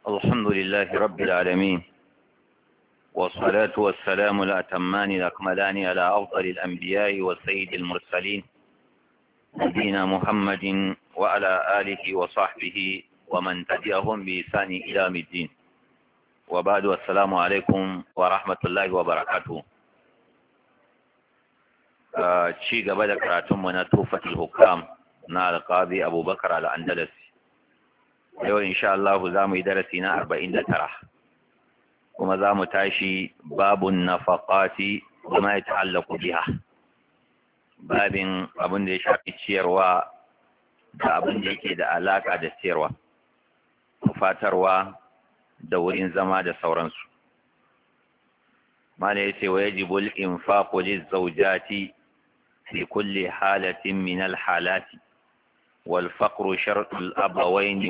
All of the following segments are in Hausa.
الحمد لله رب العالمين، والصلاة والسلام الأتمان الأكملان على أفضل الأنبياء والسيد المرسلين نبينا محمد وعلى آله وصحبه ومن تبعهم بإحسان إلى يوم الدين. وبعد، السلام عليكم ورحمة الله وبركاته. ci gaba da karatunmu na Tuhfatul Hukam na Al-Qadi Abubakar Al-Andalusi. Yau insha Allah za mu yi darasi na 49, kuma za mu tashi babun nafaqati kuma ya ta'allaku biha, babin abin da ya shafi ciyarwa da abin da yake da alaka da ciyarwa, fatarwa da wurin zama da sauransu. Mala yace wa yajibu al-infaqu liz-zawjati fi kulli halatin min al-halati والفقر شرط الأبوين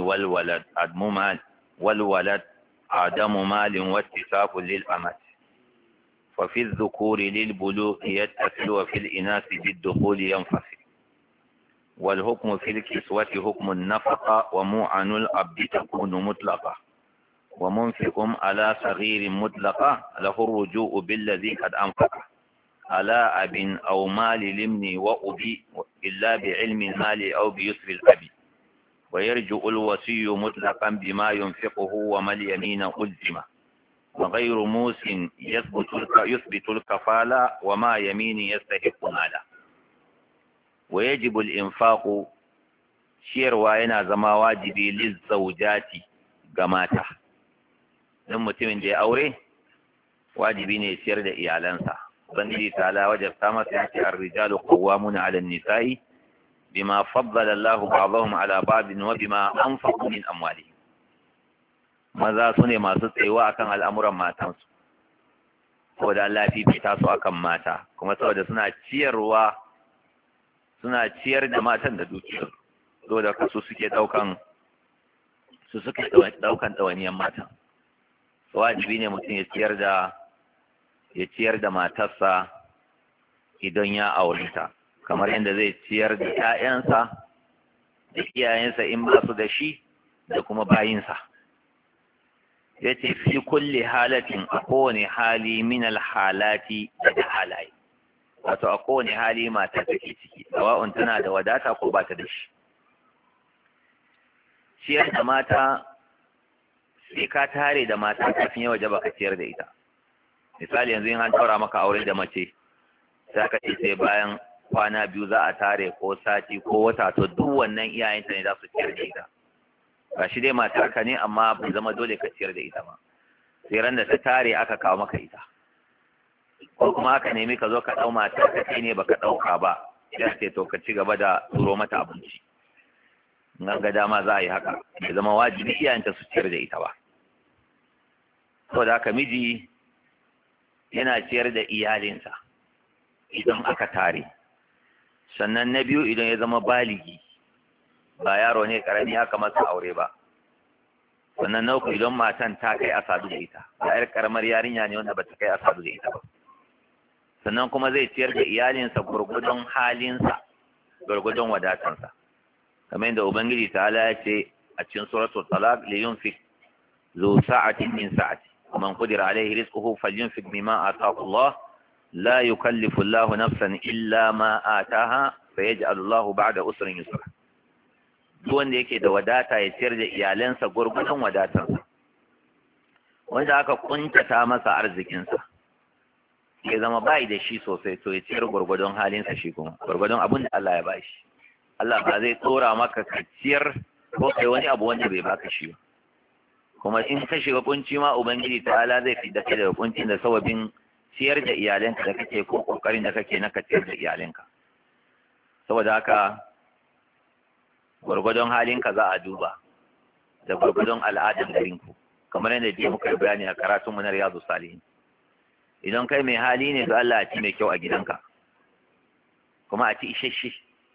والولد عدم مال واتفاق للأمات، وفي الذكور للبلوغ يتصل وفي الإناث بالدخول ينفصل، والحكم في الكسوة حكم النفقة وموعن العبد تكون مطلقة، ومنفق على صغير مطلقة له الرجوع بالذي قد أنفقه على أب أو مال لمن وأبي إلا بعلم المال أو بيسر الأب، ويرجع الوصي مطلقا بما ينفقه وما اليمين ألزمه، وغير موس يثبت الكفالة وما يمين يستحق ماله. ويجب الإنفاق شيروا yana zama wajibi lizzawjati ga mata. Dan mutumin da ya aure wajibi ne ciyar da iyalansa. Ubangiji ta'ala wajabta masa yace ar-rijalu qawwamuna 'ala an-nisa'i bima faddala Allahu ba'dahum 'ala ba'din wa bima anfaqu min amwalihim. Maza su ne masu tsayuwa akan al'amuran matansu, saboda Allah fifita su akan mata, kuma saboda suna ciyar da matan da dukiyar, saboda kasu suke daukan ɗawainiyar matan. Wajibi ne mutum ya ciyar da matarsa idan ya aure ta, kamar yadda zai ciyar da 'ya'yansa da iyayensa in ba su da shi, da kuma bayinsa. Ya ce fi kulle halatin, a kowane hali min alhalati daga halaye, wato a kowane hali mata take ciki, sawa'un tana da wadata ko ba ta da shi. Ciyar da mata sai ka tare da mata kafin ya waje baka ciyar da ita. Misali, yanzu in an taura maka aure da mace, sai ka ce sai bayan kwana biyu za a tare ko sati ko wata, to duk wannan iyayenta ne za su ciyar da ita. Ba shi dai matarka ne, amma bai zama dole ka ciyar da ita ba, sai ran da ta tare aka kawo maka ita, ko kuma aka nemi ka zo ka ɗau matarka kai ne baka ɗauka ba, ya ce to ka ci gaba da turo mata abinci. In ga dama za a yi haka, bai zama wajibi iyayenta su ciyar da ita ba. Saboda haka miji yana ciyar da iyalinsa idan aka tare. Sannan na biyu, idan ya zama baligi, ba yaro ne karami aka masa aure ba. Sannan na uku, idan matan ta kai a sadu da ita, ba yar karamar yarinya ne wanda ba ta kai a sadu da ita ba. Sannan kuma zai ciyar da iyalinsa gurgudun halinsa, gurgudun wadatansa, kamar yadda Ubangiji ta'ala ya ce a cikin suratul talaq, li yunfiq zu sa'atin min sa'ati ومن قدر عليه رزقه فلينفق مما آتاه الله لا يكلف الله نفسا إلا ما آتاها فيجعل الله بعد أسر يسرا. duk wanda yake da wadata ya ciyar da iyalansa gurgurdan wadatarsa, wanda aka kuntata masa arzikinsa ya zama bai da shi sosai, to ya ciyar gurgurdan halinsa, shi kuma gurgurdan abin da Allah ya bashi. Allah ba zai tsora maka ka ciyar ko kai wani abu wanda bai baka shi ba. Kuma in ka shiga kunci ma, Ubangiji ta'ala zai fi da kai daga kuncin da sababin ciyar da iyalanka da kake, ko kokarin da kake na ka ciyar da iyalanka. Saboda haka gwargwadon halinka za a duba da gwargwadon al'adar garinku, kamar yadda jiya muka yi bayani a karatun mu na Riyadu Salihin. Idan kai mai hali ne, to Allah ya ci mai kyau a gidanka, kuma a ci isasshe.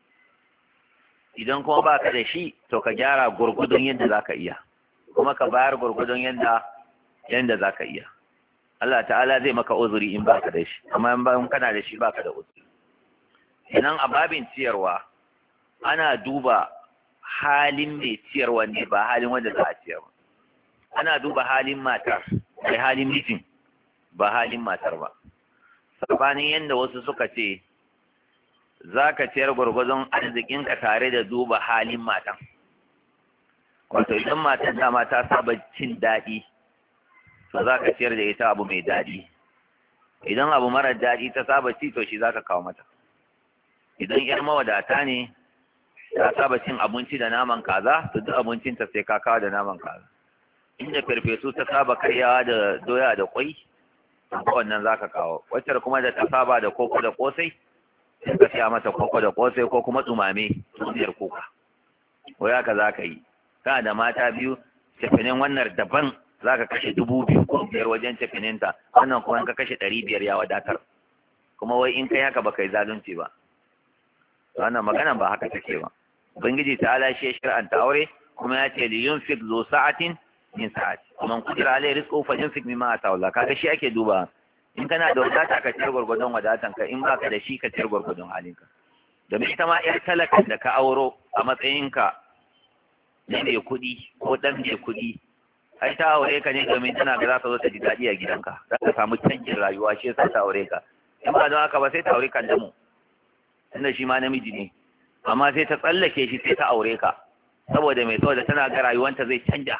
Idan kuma baka da shi, to ka gyara gwargwadon yadda zaka iya, kuma ka bayar gurgudun yanda za ka iya. Allah ta'ala zai maka uzuri in baka da shi, amma in kana da shi baka da uzuri. Idan a babin ciyarwa ana duba halin mai ciyarwa ne, ba halin wanda za a ciyarwa. ana duba halin matar da halin mijin ba halin matar ba. Sabanin yadda wasu suka ce za ka ciyar gwargwadon arzikinka tare da duba halin matan. Wato idan matan dama ta saba cin daɗi, to za ka ciyar da ita abu mai daɗi. Idan abu marar daɗi ta saba ci, to shi za ka kawo mata. Idan ‘yar mawadata ne ta saba cin abinci da naman kaza, to duk abincinta sai ka kawo da naman kaza. Inda farfesu ta saba karyawa da doya da kwai, wannan za ka kawo. Wacce kuma da ta saba da koko da kosai, sai ka siya mata koko da kosai ko kuma tsumame tsumiyar kuka. Wai haka za ka yi. Kana da mata biyu, tafinin wannan daban za ka kashe 2,000 ko 5,000 wajen tafininta, wannan kuma ka kashe 500 ya wadatar. Kuma wai in kai haka ba kai zalunci ba. Wannan magana ba haka take ba. Ubangiji ta ala shi ya shir'anta aure kuma ya ce li yunfiq zu sa'atin min sa'ati. Kuma kudira alai rizqu fa yunfiq mimma ataahu Allah. Kaga shi ake duba. In kana da wadata ka ciyar gwargwadon wadatanka, in baka da shi ka ciyar gwargwadon halinka. Domin ita ma yar talakan da ka auro a matsayinka na mai kuɗi ko ɗan mai kuɗi, ai ta aure ka ne domin tana ga za ta zo ta ji daɗi a gidanka, za ta samu canjin rayuwa, shi yasa ta aure ka. In ba don haka ba sai ta aure kan damu, tunda shi ma namiji ne, amma sai ta tsallake shi sai ta aure ka, saboda mai saboda tana ga rayuwanta zai canja.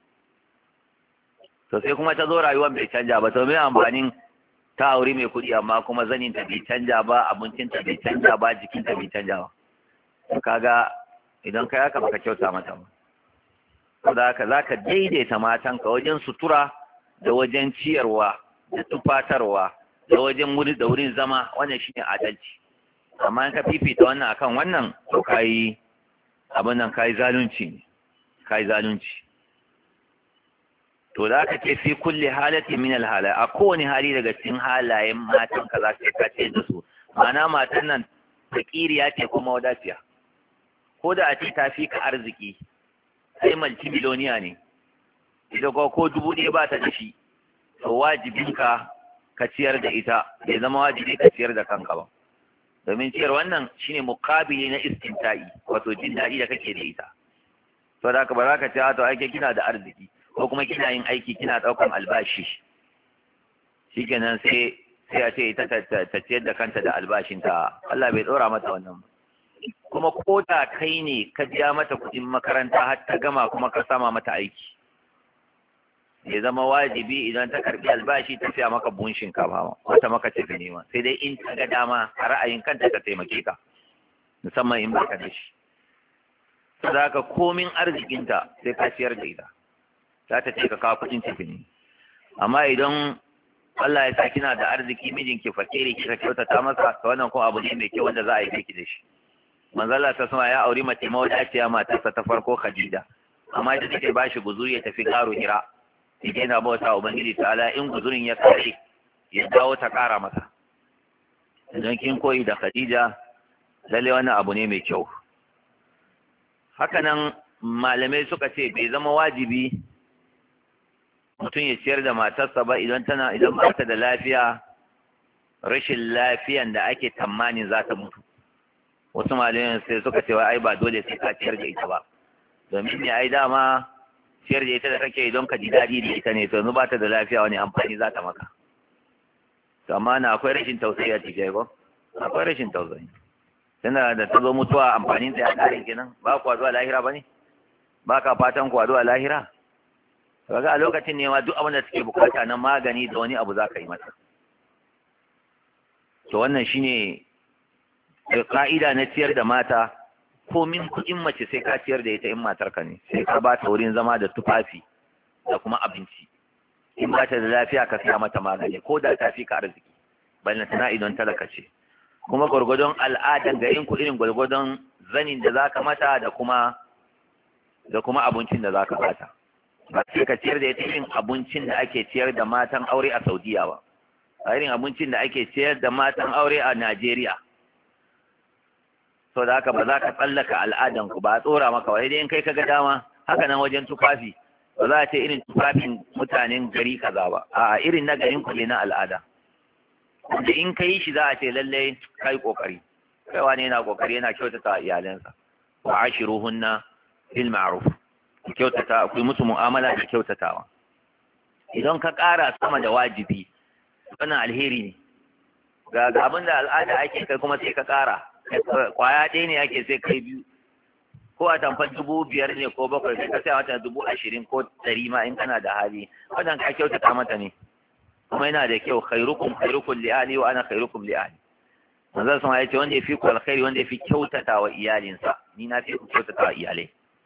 To sai kuma ta zo rayuwar bai canja ba, to me amfanin ta aure mai kuɗi amma kuma zanin ta bai canja ba, abincin ta bai canja ba, jikin ta bai canja ba. Kaga idan kai haka baka kyauta mata ba. Saboda haka zaka daidaita matanka wajen sutura da wajen ciyarwa da tufatarwa da wajen wurin zama, wannan shine adalci. Amma in ka fifita wannan akan wannan, to kai abin nan kai zalunci ne, kai zalunci. To da aka ce fi kulli halati min alhala, a kowane hali daga cikin halayen matan ka za ka ce da su. Ma'ana matan nan fakiriya ce kuma wadaciya, ko da a ce ta fi ka arziki, sai multimiloniya ne, ita ko 1,000 ba ta da shi, to wajibinka ka ciyar da ita, bai zama wajibi ka ciyar da kanka ba. Domin ciyar wannan shine muqabili na istimta'i, wato jin daɗi da kake da ita. To da haka ba za ka ce to ake kina da arziki ko kuma kina yin aiki kina ɗaukan albashi, shikenan sai a ce ita ta ciyar da kanta da albashinta. Allah bai ɗora mata wannan ba. Kuma ko da kai ne ka biya mata kuɗin makaranta har ta gama kuma ka sama mata aiki, ya zama wajibi idan ta karbi albashi ta siya maka buhun shinkafa ko ta maka ce nema, sai dai in ta ga dama a ra'ayin kanta ta taimake ka, musamman in baka da shi. Saboda haka komin arzikinta sai ka ciyar da ita, za ta ce ka kawo kuɗin tafi. Amma idan Allah ya sa kina da arziki, mijinki fakiri, kika kyautata masa, to wannan kuma abu ne mai kyau wanda za a yi ki da shi. Manzo Allah ta sama ya auri mace mawadaciya, matarsa ta farko Khadija, amma ita take ba shi guzuri ya tafi garo Hira, yake na bauta Ubangiji ta'ala, in guzurin ya kare ya dawo ta kara masa. Idan kin koyi da Khadija, lalle wannan abu ne mai kyau. Hakanan malamai suka ce bai zama wajibi mutum ya ciyar da matarsa ba idan ba ta da lafiya, rashin lafiyan da ake tamanin za ta mutu. Wasu malamai sai suka ce ai ba dole sai ka ciyar da ita ba, domin ne ai dama ciyar da ita da kake idan ka ji daɗi da ita ne, to yanzu ba ta da lafiya wani amfani za ta maka. To amma na akwai rashin tausayi a cikin ko akwai rashin tausayi. Tunda da ta zo mutuwa amfanin ta ya kare kenan, ba ku zuwa lahira ba ne, ba ka fatan ku zuwa lahira. Kaga a lokacin ne ma duk abin da suke bukata na magani da wani abu za ka yi mata. To wannan shine ka'ida na ciyar da mata. Komin kuɗin mace sai ka ciyar da ita in matarka ne, sai ka ba ta wurin zama da tufafi da kuma abinci. In ba ta da lafiya ka siya mata magani, ko da ta fi ka arziki, balle tana idan talaka ce. Kuma gwargwadon al'adan garin ku irin gwargwadon zanin da zaka mata da kuma abincin da zaka bata. Ba sai ka ciyar da ita irin abincin da ake ciyar da matan aure a Saudiya ba, a irin abincin da ake ciyar da matan aure a Najeriya. So da haka ba za ka tsallaka al'adan ku ba, a tsora maka wai dai in kai kaga dama. Haka nan wajen tufafi, ba za a ce irin tufafin mutanen gari kaza ba, a irin na garin ku ne na al'ada. Da in ka yi shi za a ce lallai kai kokari, kaiwa ne yana kokari, yana kyautata iyalansa. Wa ashiruhunna bil ma'ruf, kyautata, ku yi musu mu'amala da kyautatawa. Idan ka ƙara sama da wajibi wannan alheri ne. Ga abin da al'ada ake kai kuma sai ka ƙara, kwaya ɗaya ne ake sai kai biyu, ko a tamfan 5,000 ne ko 7,000 sai ka sai mata 20,000 ko 100 ma in kana da hali, wannan ka kyautata mata ne kuma yana da kyau. Khairukum li ahli wa ana khairukum li ahli. manzon sun ya ce wanda ya fi ku alkhairi wanda ya fi kyautata wa iyalinsa, ni na fi ku kyautata wa iyalai.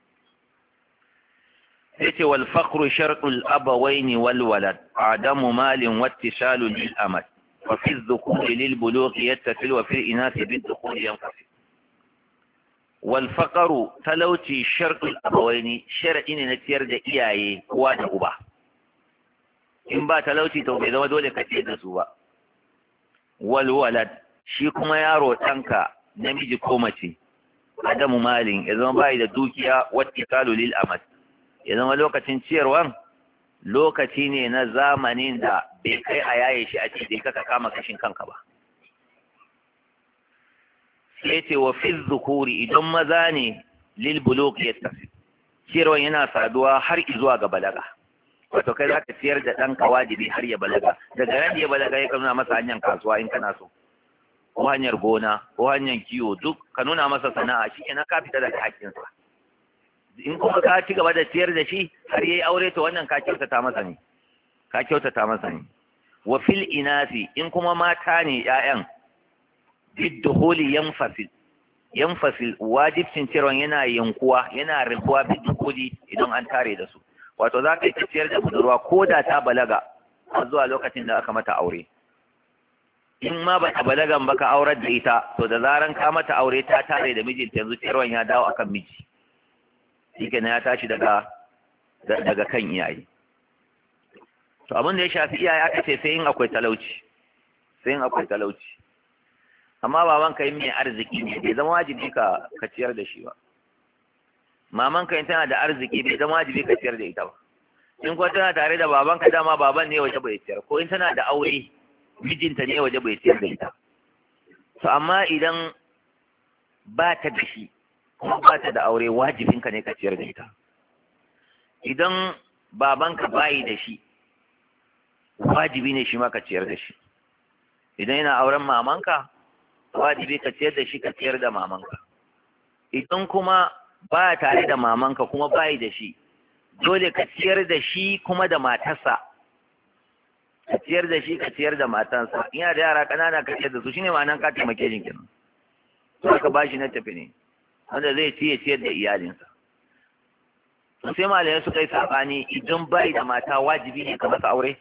sai ce wal fakhru shartul abawaini wal walad adamu malin wattisalu lil amad wa fi dhukuri lil bulughi yattasil wa fi inasi bid dukhuli yanfasil. wal faqru talauci shartul abawaini sharadi ne na ciyar da iyaye uwa da uba. in ba talauci to bai zama dole ka ciyar da su ba. wal walad shi kuma yaro ɗanka namiji ko mace adamu malin ya zama bai da dukiya wattisalu lil amad, ya zama lokacin ciyarwan lokaci ne na zamanin da bai kai a yaye shi a cikin ka kama kashin kanka ba. sai ce wa fi zukuri idan maza ne lil bulugh yattafi, ciyarwan yana saduwa har zuwa ga balaga. wato kai za ka ciyar da ɗanka wajibi har ya balaga, daga ran ya balaga ya nuna masa hanyar kasuwa in kana so, ko hanyar gona ko hanyar kiwo, duk ka nuna masa sana'a, shi kenan ka fita daga haƙƙinsa. in kuma ka ci gaba da ciyar da shi har yayi aure to wannan ka kyautata masa ne, ka kyautata masa ne. wa fil inasi in kuma mata ne ƴaƴan bidduhuli yanfasil wajibcin ciyarwan yana yankuwa, yana rabuwa bidduhuli idan an tare da su. wato za ka yi ciyar da budurwa ko da ta balaga har zuwa lokacin da aka mata aure. in ma ba ta balagan ba ka aurar da ita, to da zaran ka mata aure ta tare da mijinta, yanzu ciyarwan ya dawo akan miji, shi kenan ya tashi daga kan iyaye. to abin da ya shafi iyaye aka ce sai in akwai talauci, amma baban ka yi mai arziki ne bai zama wajibi ka ciyar da shi ba. maman ka tana da arziki bai zama wajibi ka ciyar da ita ba. in kuwa tana tare da baban ka, dama baban ne waje bai ciyar, ko in tana da aure mijinta ne waje bai ciyar da ita. to amma idan ba ta da shi kuma ba ta da aure, wajibinka ne ka ciyar da ita. idan babanka bayi da shi, wajibi ne shi ma ka ciyar da shi. idan yana auren mamanka, wajibi ka ciyar da shi, ka ciyar da mamanka. idan kuma ba tare da mamanka kuma bayi da shi, dole ka ciyar da shi kuma da matarsa, ka ciyar da shi ka ciyar da matansa. ina da yara ƙanana ka ciyar da su, shine ma'anar ka taimake shi kenan. to ka bashi na tafi ne wanda zai ciyar da iyalinsa. to sai malamai suka yi sabani, idan bai da mata wajibi ne ka masa aure.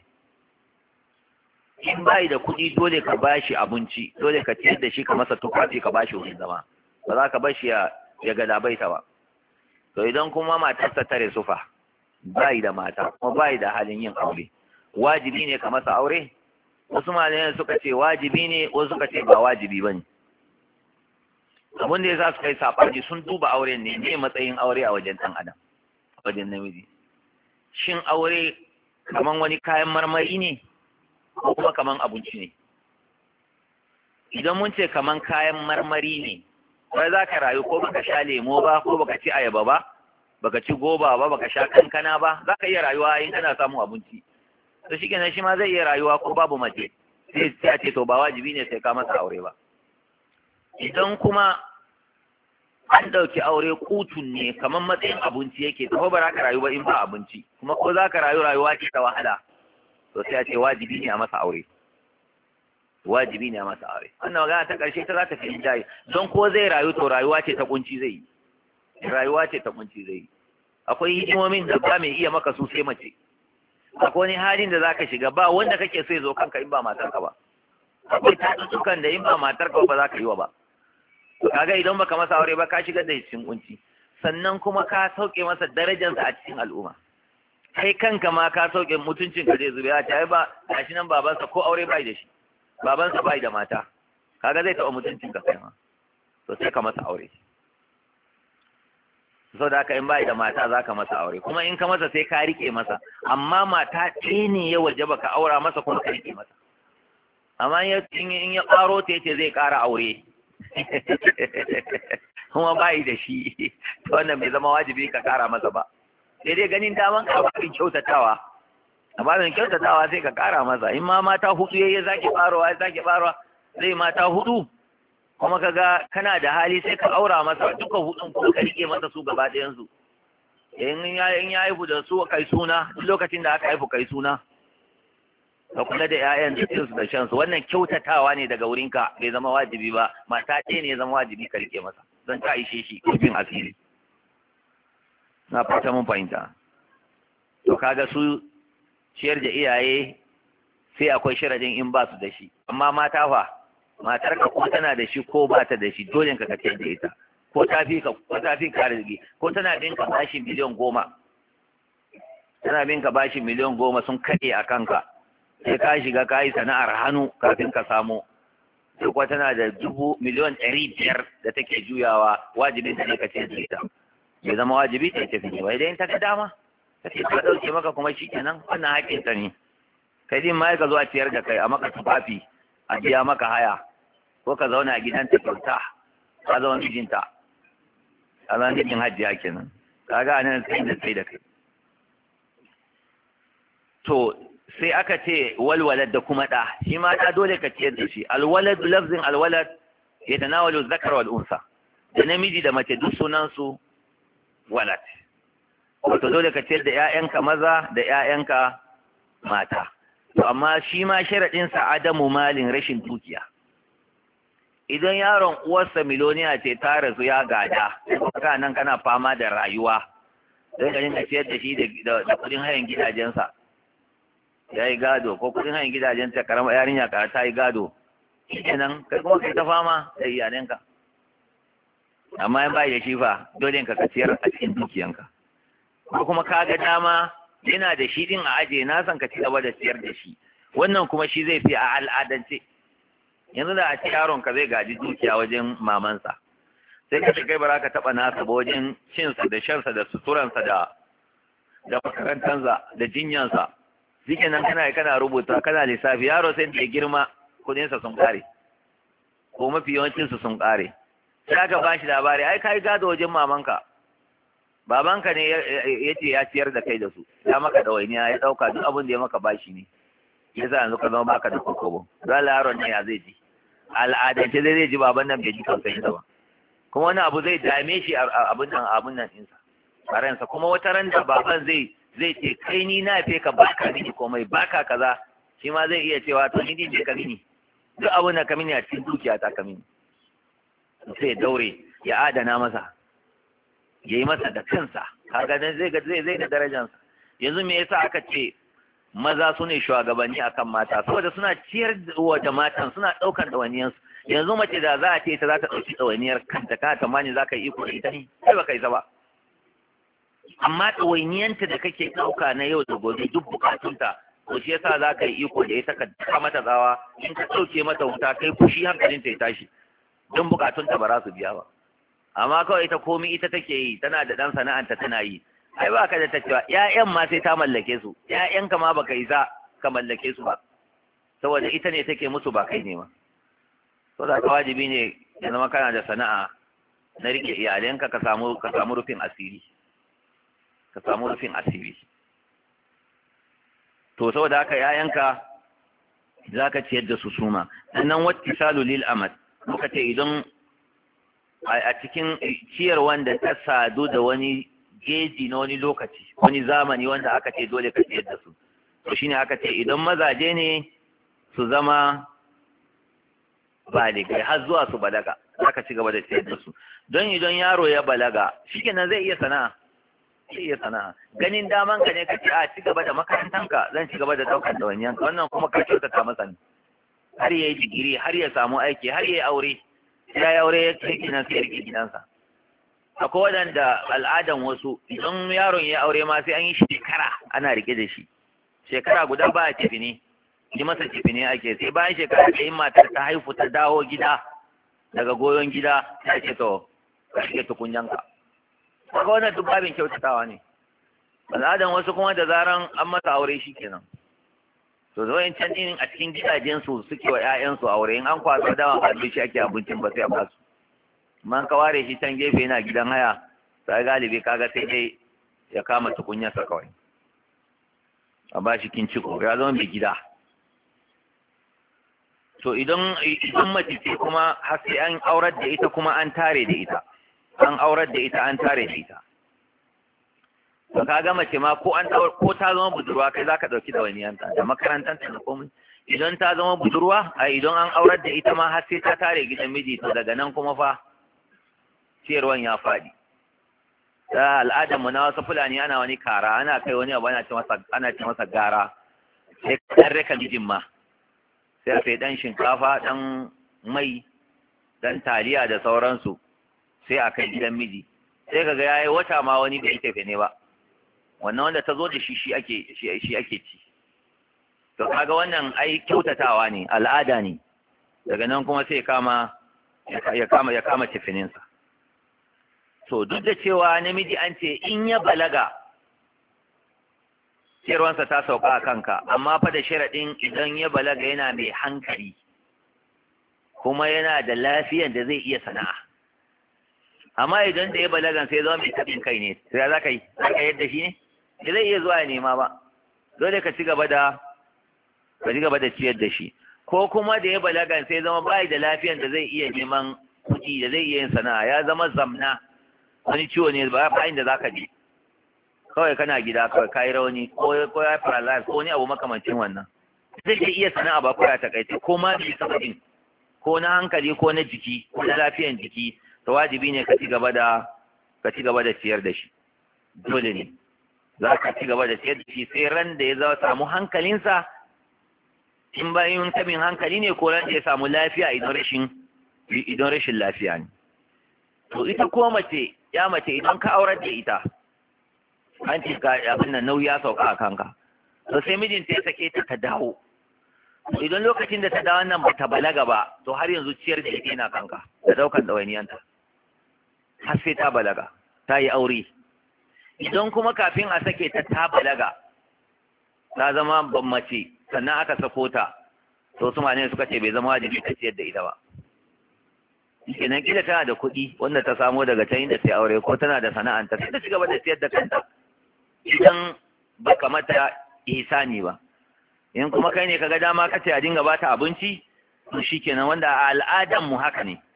in bai da kuɗi dole ka bashi abinci, dole ka ciyar da shi, ka masa tufafi, ka bashi wurin zama, ba za ka bashi ya galabaita ba. to idan kuma matarsa tare sufa, bai da mata kuma bai da halin yin aure, wajibi ne ka masa aure. wasu malamai suka ce wajibi ne, wasu suka ce ba wajibi bane. abin da ya sa suka yi saɓani, sun duba auren ne matsayin aure a wajen ɗan adam, a wajen namiji. shin aure kaman wani kayan marmari ne ko kuma kaman abinci ne? idan mun ce kaman kayan marmari ne, wai za ka rayu ko baka sha lemo ba, ko baka ci ayaba ba, baka ci goba ba, baka sha kankana ba, za ka iya rayuwa in kana samun abinci. to shi kenan shi ma zai iya rayuwa ko babu mace, sai a ce to ba wajibi ne sai ka masa aure ba. idan kuma an ɗauki aure kutun ne, kamar matsayin abinci yake, to ba za ka rayu ba in ba abinci, kuma ko za ka rayu rayuwa ce ta wahala, to sai a ce wajibi ne a masa aure. wajibi ne a masa aure. wannan magana ta ƙarshe ta za ta fi jayi, don ko zai rayu to rayuwa ce ta kunci zai yi, rayuwa ce ta kunci zai yi. akwai hidimomin da ba mai iya maka su sai mace, akwai wani halin da za ka shiga ba wanda kake so ya zo kanka in ba matarka ba, akwai tatuttukan da in ba matarka ba za ka yi wa ba. kaga idan baka masa aure ba, ka shigar da cikin kunci, sannan kuma ka sauke masa darajarsa a cikin al'umma. kai kanka ma ka sauke mutuncin ka zai zube, a ta ba gashi nan babansa ko aure bai da shi, babansa bai da mata, kaga zai taɓa mutuncin ka kai ma, to sai ka masa aure. so da haka in bai da mata za ka masa aure, kuma in ka masa sai ka rike masa, amma mata ɗaya ne ya waje baka aura masa kuma ka rike masa. amma in ya ƙaro ta yace zai ƙara aure kuma bai da shi, to wannan bai zama wajibi ka ƙara masa ba, sai dai ganin daman ka babin kyautatawa a babin kyautatawa sai ka kara masa in ma mata hudu ya zaki farowa zai mata hudu kuma kaga kana da hali sai ka aura masa duka hudun ko ka rike masa su gaba ɗayan su in ya haifu da su kai suna duk lokacin da aka haifu kai suna ka kula da 'ya'yan da su da shan su wannan kyautatawa ne daga wurinka bai zama wajibi ba mata ɗaya ne ya zama wajibi ka rike masa don ta ishe shi kofin asiri na fata mun fahimta to kaga su ciyar da iyaye sai akwai sharadin in ba su da shi amma mata fa matar ka ko tana da shi ko ba ta da shi dole ka ciyar da ita ko ta fi ka arziki ko tana bin ka bashi miliyan 10 tana bin ka bashi miliyan 10 sun kade a kanka sai ka shiga ka yi sana'ar hannu kafin ka samu sai kuwa tana da miliyan 500 da take juyawa wajibin ta ne ka ciyar da ita bai zama wajibi ta tafi ne wai dai ta ga dama ta ce ta dauke maka kuma shikenan wannan haƙƙin ta ne kai din ma ka zo a ciyar da kai a maka tufafi a biya maka haya ko ka zauna a gidanta kyauta ka zama mijinta a zama mijin hajjiya kenan kaga anan sai da sai da kai to sai aka ce walwalad da kuma da shi ma da dole ka ciyar da shi alwalad lafzin alwalad yatanawalu dhakar wal unsa da namiji da mace duk sunan su walad wato dole ka ciyar da ƴaƴanka maza da ƴaƴanka mata to amma shi ma sharadin sa adamu malin rashin dukiya idan yaron uwarsa miloniya ce ta rasu ya gada ka nan kana fama da rayuwa don ka dinga ciyar da shi da kudin hayan gidajensa ya yi gado ko kudin hayan gidajensa karama yarinya ka ta yi gado kenan kai kuma kai ta fama da iyalanka amma in bai da shi fa dole ka ciyar a cikin dukiyanka ko kuma ka ga dama yana da shi din a aje na san ka ci gaba da ciyar da shi wannan kuma shi zai fi a al'adance yanzu da a ci yaron ka zai gaji dukiya wajen mamansa sai ka kai bara ka taba nasa ba wajen cinsa da shansa da suturansa da makarantansa da jinyansa shike nan kana rubuta kana lissafi yaro sai da girma kudinsa sun kare ko mafi yawancinsu sun kare sai aka bashi labari ai kai gado wajen mamanka babanka ne ya ce ya ciyar da kai da su ya maka ɗawainiya ya ɗauka duk abin da ya maka bashi ne ya sa yanzu ka zama baka da kokobo za yaron ne ya zai ji al'adance zai ji baban nan bai ji tausayin sa ba kuma wani abu zai dame shi abin nan ɗinsa a ransa kuma wata ran da baban zai ce kai ni na fe ka baka mini komai baka kaza shi ma zai iya cewa to ni ne ka mini duk abin da ka mini a cikin dukiya ta ka mini sai ya daure ya adana masa ya yi masa da kansa kaga dan zai ga darajansa yanzu me yasa aka ce maza su ne shugabanni akan mata saboda suna ciyar da matan suna ɗaukar ɗawainiyarsu yanzu mace da za a ce ta za ta ɗauki ɗawainiyar kanta kana tamani za ka yi iko da ita ne sai ba ka yi ba amma ɗawainiyanta da kake ɗauka na yau da gobe duk bukatunta ko shi yasa za ka yi iko da ita ka daka mata tsawa in ka ɗauke mata wuta kai fushi hankalinta ya tashi don bukatunta ba za su biya ba amma kawai ita komi ita take yi tana da ɗan sana'anta tana yi ai ba ka da ta cewa ƴaƴan ma sai ta mallake su ƴaƴanka ma baka isa ka mallake su ba saboda ita ne take musu ba kai ne ma to da wajibi ne ya zama kana da sana'a na rike iyalanka ka samu rufin asiri to saboda haka ƴaƴanka zaka ciyar da su suma sannan wattisalu lil amad muka ce idan a cikin ciyar wanda ta sadu da wani geji na wani lokaci wani zamani wanda aka ce dole ka ciyar da su to shine aka ce idan mazaje ne su zama baligai har zuwa su balaga zaka ci gaba da ciyar da su don idan yaro ya balaga shikenan zai iya sana'a ganin daman ka ne ka ce a ci gaba da makarantanka zan ci gaba da daukar ɗawainiyanka wannan kuma ka kyautata masa ne har ya yi digiri har ya samu aiki har ya yi aure ya yi aure ya kai gidan sai ya rike gidansa akwai waɗanda al'adan wasu idan yaron ya aure ma sai an yi shekara ana rike da shi shekara guda ba a cifini yi masa cifini ake sai bayan shekara da yin matar ta haifu ta dawo gida daga goyon gida ta ce to ka rike tukunyanka kaga wannan duk babin kyautatawa ne al'adan wasu kuma da zaran an masa aure shi kenan to zoyin can din a cikin gidajensu suke wa 'ya'yansu aure in an kwaso dawa abinci ake abincin ba sai a basu man ka ware shi can gefe yana gidan haya sai galibi kaga sai ya kama tukunyarsa kawai a ba shi kinciko ya zama mai gida. To idan mace ce kuma har sai an aurar da ita kuma an tare da ita, an aurar da ita an tare da ita, to kaga mace ma ko ta zama budurwa kai zaka dauki dawainiyanta da makarantanta da komai. Idan ta zama budurwa idan an aurar da ita ma har sai ta tare gidan miji, to daga nan kuma fa ciyarwan ya faɗi. Da al'adar mu na wasu Fulani ana wani kara, ana kai wani abu ana ce masa gara, sai kan reka mijin ma, sai a sai dan shinkafa, dan mai, dan taliya da sauransu, sai a kai gidan miji. Sai kaga yayi wata ma wani bai tafe ne ba, wannan wanda ta zo da shi ake ci. To kaga wannan ai kyautatawa ne, al'ada ne. Daga nan kuma sai ya kama tifininsa. To duk da cewa namiji an ce in ya balaga ciyarwansa ta sauka a kanka, amma fa da sharaɗin idan ya balaga yana mai hankali kuma yana da lafiyan da zai iya sana'a. Amma idan da ya balagan sai zama mai taɓin kai ne, sai za ka yi yadda shi ne da zai iya zuwa ya nema ba, dole ka ci gaba da ciyar da shi. Ko kuma da ya balagan sai zama bai da lafiyan da zai iya neman kuɗi, da zai iya yin sana'a, ya zama zamna, wani ciwo ne ba inda za ka je, kawai kana gida kawai kayi rauni ko ya paralyze ko wani abu makamancin wannan, zai iya sana'a ba ko ya takaice ko ma bai saba'in ko na hankali ko na jiki ko na lafiyan jiki, to wajibi ne ka ci gaba da ciyar da shi. Dole ne za ka ci gaba da ciyar da shi sai ran da ya samu hankalinsa, in bayan tabin hankali ne ko ran da ya samu lafiya idan rashin lafiya ne. To ita ko mace idan ka aurar da ita, an ce ka abin nan nauyi ya sauka a kanka, to sai mijinta ya sake ta dawo. Idan lokacin da ta dawo nan ba ta balaga ba, to har yanzu ciyar da ita yana kanka da daukan ɗawainiyanta har sai ta balaga ta yi aure. Idan kuma kafin a sake ta balaga ta zama mace sannan aka sako ta, to su ne suka ce bai zama wajibi ta ciyar da ita ba. Kenan kila tana da kuɗi wanda ta samo daga can inda ta aure, ko tana da sana'anta, sai ta ci gaba da ciyar da kanta idan baka mata ihsani ba. In kuma kai ne kaga dama kace a dinga bata abinci, to shikenan, wanda a al'adan mu haka ne,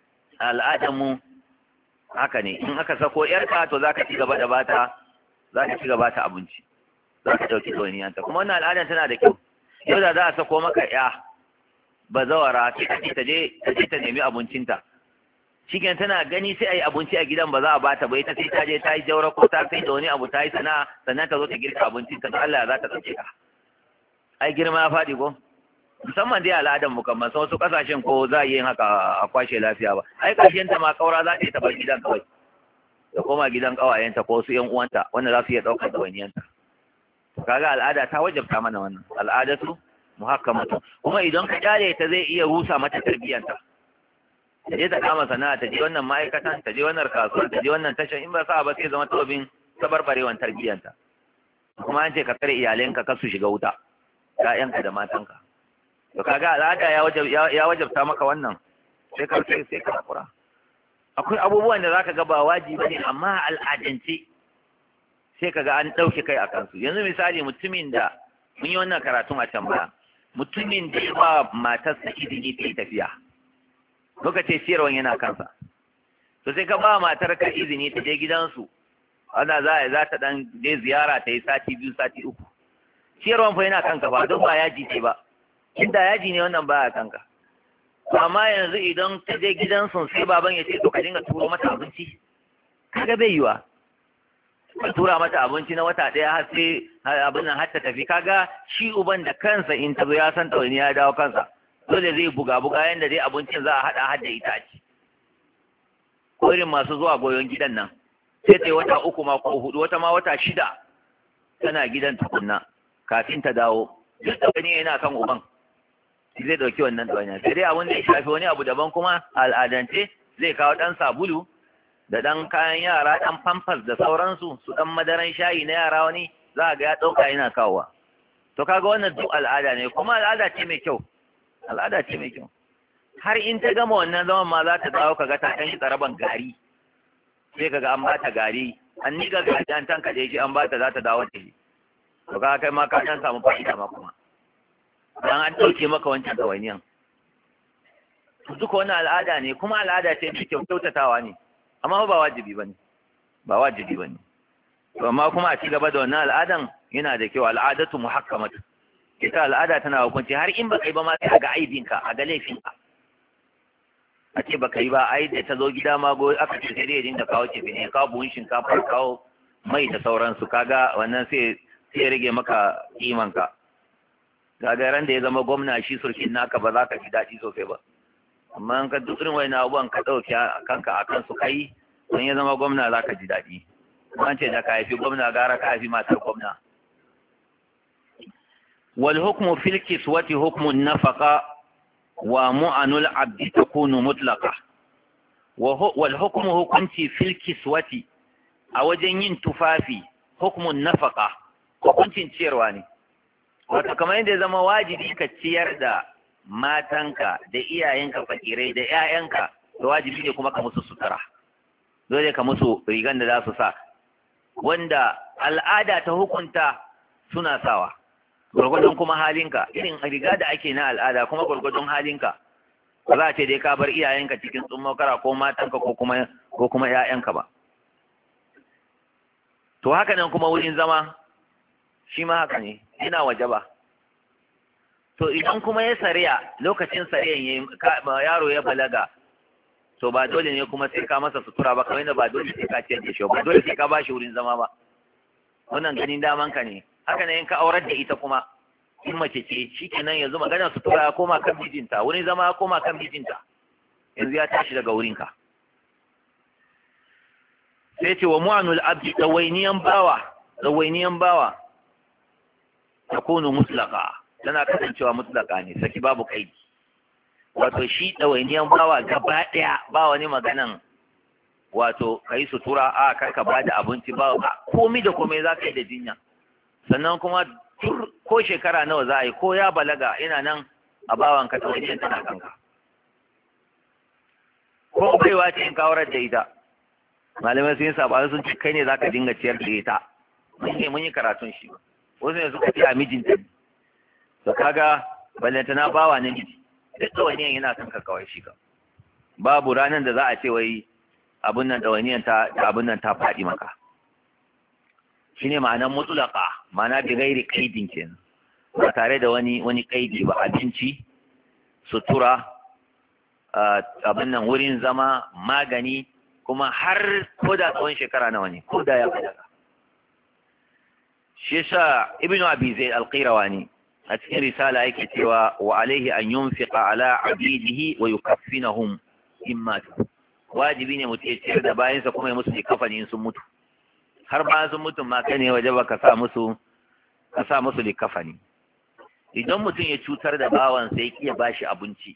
in aka sako yarka to zaka ci gaba da bata abinci, zaka dauki dawainiyanta. Kuma wannan al'adan tana da kyau. Yau da za a sako maka ya bazawara, sai kace ta nemi abincinta, shiken tana gani sai a yi abinci a gidan ba za a bata ba, ita sai ta je ta yi jaura ko ta sai da wani abu ta yi sana'a sannan ta zo ta girka abinci ta, Allah za ta ɗauke ka. Ai girma ya faɗi ko, musamman dai al'adar mu kan wasu ƙasashen ko za a yi haka a kwashe lafiya ba. Ai ƙarshen ta ma ƙaura za ta yi ta bar gidan kawai, da koma gidan ƙawayenta ko su ƴan uwanta wanda za su iya ɗaukar ɗawainiyanta. Kaga al'ada ta wajabta mana wannan, al'adatu muhakkamatu. Kuma idan ka kyale ta zai iya rusa mata tarbiyyanta. Ta je ta kama sana'a, ta je wannan ma'aikatan, ta je wannan kasuwar, ta je wannan tashan, in ba sa ba sai zama tobin tabarbarewan tarbiyyanta. Kuma an ce ka tsare iyalanka kar su shiga wuta, ƴaƴanka da matanka. To kaga al'ada ya wajabta maka wannan, sai ka hakura. Akwai abubuwan da zaka ga ba wajibi ne, amma al'adance sai kaga an ɗauke kai a kansu. Yanzu misali mutumin da mun yi wannan karatun a can baya, mutumin da ya ba matarsa izini ta yi tafiya, lokacin siyarwan yana kansa, to sai ka ba matar ka izini ta je gidansu, wanda za ta dan je ziyara ta yi sati 2 sati 3, siyarwan fa yana kanka ba, don ba yaji ce ba, inda yaji ne wannan ba a kanka. Amma yanzu idan ta je gidansu sai baban ya ce to ka dinga turo mata abinci, kaga bai yiwa ka tura mata abinci na wata ɗaya har sai abin nan har ta tafi. Kaga shi uban da kansa in ta zo ya san ɗauni ya dawo kansa, dole zai buga yanda dai abincin za a haɗa har da itace. Ko irin masu zuwa goyon gidan nan, sai ta yi wata 3 ma ko 4, wata ma wata 6 tana gidan tukunna kafin ta dawo. Duk ɗauni yana kan uban, zai ɗauki wannan ɗauni. Sai dai abin da ya shafi wani abu daban kuma al'adance, zai kawo ɗan sabulu da ɗan kayan yara, ɗan pampers da sauransu, su ɗan madaran shayi na yara, wani za a ga ya ɗauka yana kawowa. To kaga wannan duk al'ada ne, kuma al'ada ce mai kyau. Har in ta gama wannan zaman ma za ta dawo kaga ta ɗan yi tsaraban gari, sai kaga an bata gari an niga ga an tanka da shi an ba ta za ta dawo da shi to ka kai ma ka dan samu fa'ida ma kuma dan an dauke maka wancan ɗawainiyan duka wannan al'ada ne kuma al'ada ce mai kyautatawa ne amma ba wajibi bane to amma kuma a ci gaba da wannan al'adan yana da kyau al'adatu muhakkamatu ita al'ada tana hukunci har in baka yi ba ma sai ga aibinka a ga laifinka a ce baka yi ba ai da ta zo gida ma go aka ce sai dai dinga kawo ce ne kawo buhun shinkafa kawo mai da sauransu kaga wannan sai rage maka kimanka kaga ran da ya zama gwamna shi surkin naka ba za ka ji daɗi sosai ba amma in ka duk irin wani abubuwan ka ɗauke kanka a kansu kai don ya zama gwamna za ka ji daɗi an ce da ka haifi gwamna gara ka haifi matar gwamna wal hukmu fil kiswati hukmun nafaqa wa mu'anul abdi takunu mutlaqa wal hukmu hukunci fil kiswati a wajen yin tufafi hukmun nafaqa hukuncin ciyarwa ne wato kamar yadda ya zama wajibi ka ciyar da matanka da iyayenka fakirai da ƴaƴanka da wajibi ne kuma ka musu sutura dole ka musu rigan da za su sa wanda al'ada ta hukunta suna sawa gurgurdun kuma halinka irin riga da ake na al'ada kuma gurgurdun halinka ba za a ce dai ka bar iyayenka cikin tsummokara ko matanka ko kuma ƴaƴanka ba to haka nan kuma wurin zama shi ma haka ne ina waje ba to idan kuma ya sariya lokacin sariyan yaro ya balaga to ba dole ne kuma sai ka masa sutura ba kamar yadda ba dole sai ka ciyar da shi ba dole sai ka bashi wurin zama ba wannan ganin daman ka ne haka ne in ka aurar da ita kuma in mace ce shikenan yanzu magana sutura ya koma kan mijinta wurin zama ya koma kan mijinta yanzu ya tashi daga wurinka sai ce wa mu'anul abdi dawainiyan bawa takunu mutlaka tana kasancewa mutlaka ne saki babu kaidi wato shi ɗawainiyan bawa gaba ɗaya ba wani maganan wato kai sutura a karka ba da abinci ba komai da komai za ka yi da jinya sannan kuma ko shekara nawa za a yi ko ya balaga ina nan a bawan ka ɗawainiyan tana kanka ko baiwa ce in kawarar da ita malamai sun yi saɓani sun ce kai ne za ka dinga ciyar da ita mun yi karatun shi wasu ne suka ce a mijinta to kaga ballantana bawa na miji duk ɗawainiyan yana kan ka kawai shi ka babu ranar da za a ce wai abin nan ɗawainiyan ta faɗi maka shine ma'anar mutulaka ma'ana bi gairi kaidin kenan ba tare da wani kaidi ba abinci sutura abin nan wurin zama magani kuma har ko da tsawon shekara nawa ne ko da ya balaga shi yasa ibnu abi zaid al-qirawani a cikin risala yake cewa wa alaihi an yunfiqa ala abidihi wa yukaffinahum in matu wajibi ne mutum ya ciyar da bayansa kuma ya musu likafani in sun mutu har bayan sun mutu ma kai ne waje ba ka sa musu likafani idan mutum ya cutar da bawansa ya kiya bashi abinci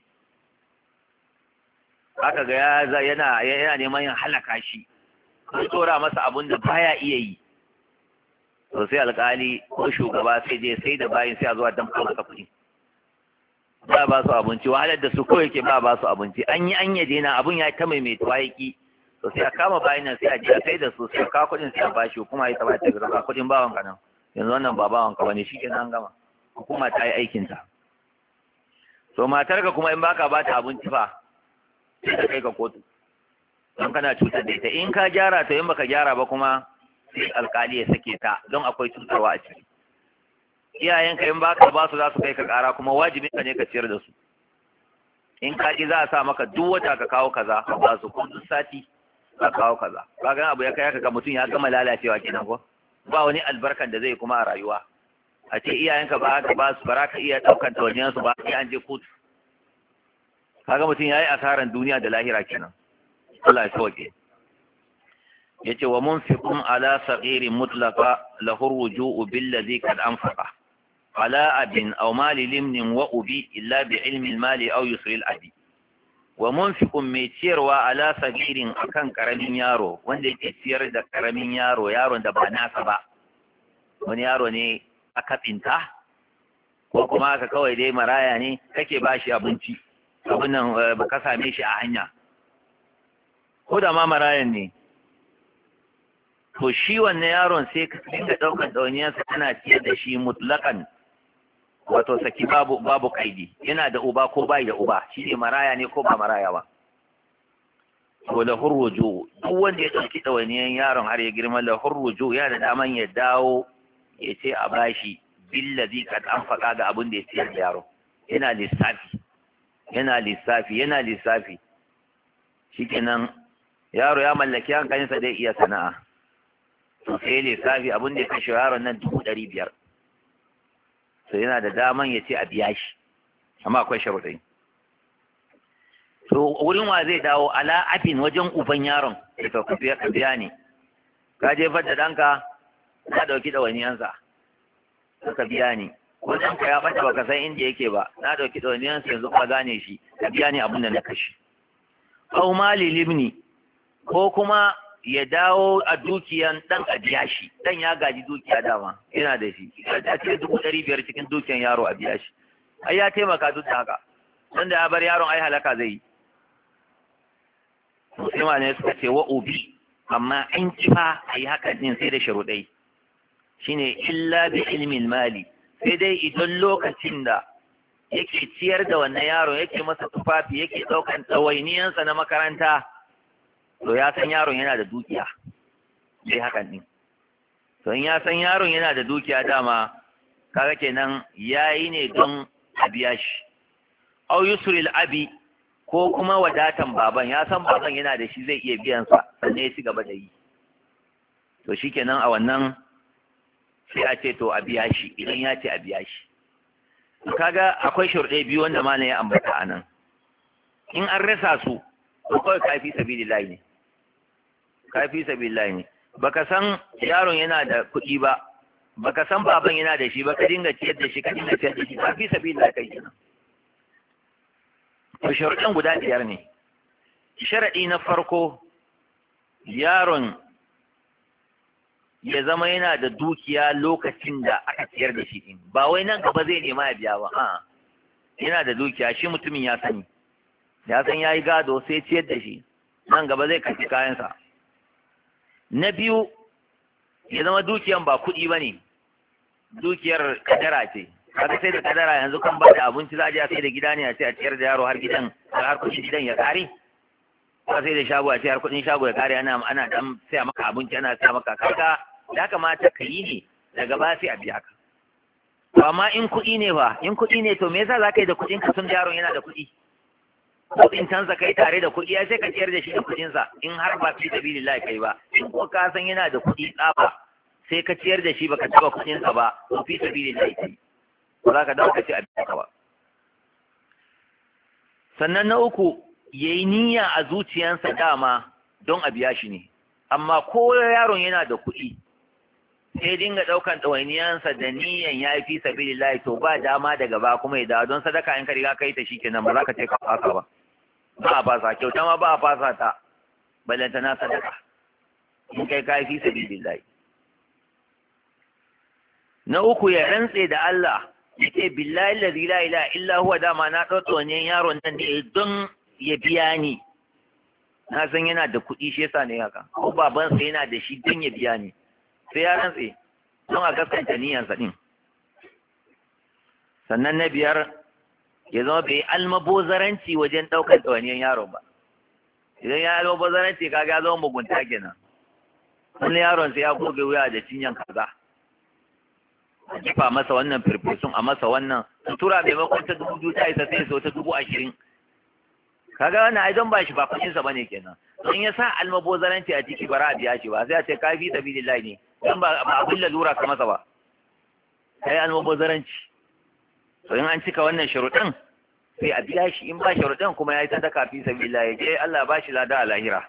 aka ga yana neman yin halaka shi ko tsora masa abun da baya iya yi to sai alƙali ko shugaba sai je sai da bayin sai a zuwa damka masa kuɗi ba su abinci wahalar da su kawai ke ba su abinci an yi daina abun ya ta maimaituwa ya ki to sai a kama bayin nan sai a je sai da su sai ka kuɗin sai a bashi hukuma ya taba ta ga kuɗin bawan ka nan yanzu wannan ba bawan ka bane shikenan an gama hukuma ta yi aikin ta to matar ka kuma in baka ba ta abinci fa sai ka kai ka kotu don kana cutar da ita in ka gyara to in baka gyara ba kuma sai alkali ya sake ta don akwai cutarwa a ciki iyayenka in baka ba su za su kai ka kara kuma wajibin ka ne ka ciyar da su in ka ji za a sa maka duk wata ka kawo kaza ba su ko duk sati ka kawo kaza kaga abu ya kai ka mutum ya gama lalacewa kenan ko ba wani albarkan da zai kuma a rayuwa a ce iyayenka ba ka ba su bara ka iya daukan tawajen su ba sai an je kotu kaga mutum yayi asaran duniya da lahira kenan Allah ya sauke yace wa munfiqun ala saghirin mutlaqa lahu ruju'u billadhi kad anfaqa ala abin aw mali limnin wa ubi illa bi ilmi al-mali aw yusri al-abi wa munfiqun mai ciyarwa ala saghirin akan karamin yaro wanda yake ciyar da karamin yaro yaron da ba nasa ba wani yaro ne aka tsinta ko kuma aka kawai dai maraya ne kake bashi abinci abin nan ba ka same shi a hanya ko da ma marayan ne to shi wannan yaron sai ka dinga ɗaukar ɗawainiyarsa kana ciyar da shi mutlaƙan, wato saki babu kaidi, yana da uba ko bai da uba, shi ne maraya ne ko ba maraya ba. To da hurruju, duk wanda ya ɗauki ɗawainiyar yaron har ya girma da hurruju yana da daman ya dawo ya ce a bashi billazi kad an faɗa ga abin da ya ciyar da yaro. Yana lissafi shikenan yaro ya mallaki hankalinsa zai iya sana'a, to sai lissafi abin da ya kashe yaron nan 500,000, to yana da daman ya ce a biya shi, amma akwai sharuɗai. To wurin wa zai dawo? Ala abin, wajen uban yaron, sai ka biya ne, ka jefar da ɗanka na ɗauki ɗawainiyansa, ka biya ne. Ko ɗanka ya ɓata baka san inda yake ba, na ɗauki ɗawainiyansa yanzu ka gane shi, ka biya ne abin da na kashe. Au mali libni, ko kuma ya dawo a dukiyan ɗan a biya shi, ɗan ya gaji dukiya dama yana da shi, ya ce 500,000 cikin dukiyan yaro a biya shi, ai ya taimaka duk da haka, don da ya bar yaron ai halaka zai yi. Sai ne suka ce wa ubi, amma in kifa a yi haka din sai da sharuɗai, shine illa bi ilmin mali, sai dai idan lokacin da yake ciyar da wannan yaron, yake masa tufafi, yake ɗaukan ɗawainiyansa na makaranta, to ya san yaron yana da dukiya, sai hakan din. To in ya san yaron yana da dukiya dama, kaga kenan yayi ne don a biya shi. Au yusril abi, ko kuma wadatan baban, ya san baban yana da shi zai iya biyan sa, sannan ya ci gaba da yi, to shikenan a wannan sai a ce to a biya shi, idan ya ce a biya shi. Kaga akwai shurɗe biyu wanda malam ya ambata anan, in an rasa su to kawai kafi sabilillahi ne, kafi sabilillahi ne. Baka san yaron yana da kuɗi ba, baka san baban yana da shi ba, ka dinga ciyar da shi, kafi sabilillahi kai kenan. To sharuɗin guda 5 ne. Sharaɗi na farko, yaron ya zama yana da dukiya lokacin da aka ciyar da shi din, ba wai nan gaba zai nema ya biya ba, a yana da dukiya, shi mutumin ya san yayi gado sai ciyar da shi, nan gaba zai kaci kayansa. Na biyu, ya zama dukiyan ba kuɗi bane, dukiyar kadara ce, kaga sai da kadara yanzu kan ba da abinci za a je a sai da gida ne a ce a ciyar da yaro har kuɗin gidan ya kare, ba sai da shago a ce har kuɗin shago ya kare, ana dan saya maka abinci, ana saya maka, kaga ya kamata ka yi ne daga ba sai a biya ka. To amma in kuɗi ne ba, in kuɗi ne to me yasa za ka yi da kuɗin ka tun da yaron yana da kuɗi? Kuɗin canza kai tare da kuɗi, ya sai ka ciyar da shi da kuɗinsa in har ba fi sabilillah kai ba. In ko ka san yana da kuɗi tsaba sai ka ciyar da shi baka taɓa kuɗinsa ba, to fi sabilillah kai ba za ka dawo ka ce a biya ka ba. Sannan na uku, yayi niyya a zuciyansa dama don a biya shi ne, amma ko yaron yana da kuɗi sai dinga ɗaukan ɗawainiyansa da niyyan ya fi sabilillahi, to ba dama daga ba kuma ya dawo, don sadaka in ka riga kai ta shikenan ba za ka ce ka fasa ba, ba a fasa kyauta ma ba a fasa ta, balanta na sadaka in kai ka fi sabilillahi. Na uku, ya rantse da Allah ya ce billahi allazi la ilaha illa huwa, dama na ɗauka wani yaron nan ne don ya biya ni, na san yana da kuɗi shi yasa ne haka, ko babansa yana da shi don ya biya ni, sai ya rantse don a gaskanta niyyarsa din. Sannan na 5, ya zama bai almabozaranci wajen ɗaukar ɗawainiyar yaron ba. Idan ya almabozaranci kaga ya zama mugunta kenan, wani yaron sai ya goge wuya da cinyan kaza, a jifa masa wannan firfesun, a masa wannan sutura maimakon ta 2,000 ta isa sai ta 20,000. Kaga wannan ai don ba shi ba kuɗinsa bane kenan, don ya sa almabozaranci a ciki bara a biya shi ba, sai a ce ka fi sabilillahi ne, don ba abin lalura ka masa ba, kai almabozaranci. To in an cika wannan sharuɗin sai a biya shi, in ba sharuɗin kuma ya yi sadaka fi sabilillahi, je Allah ba shi lada a lahira.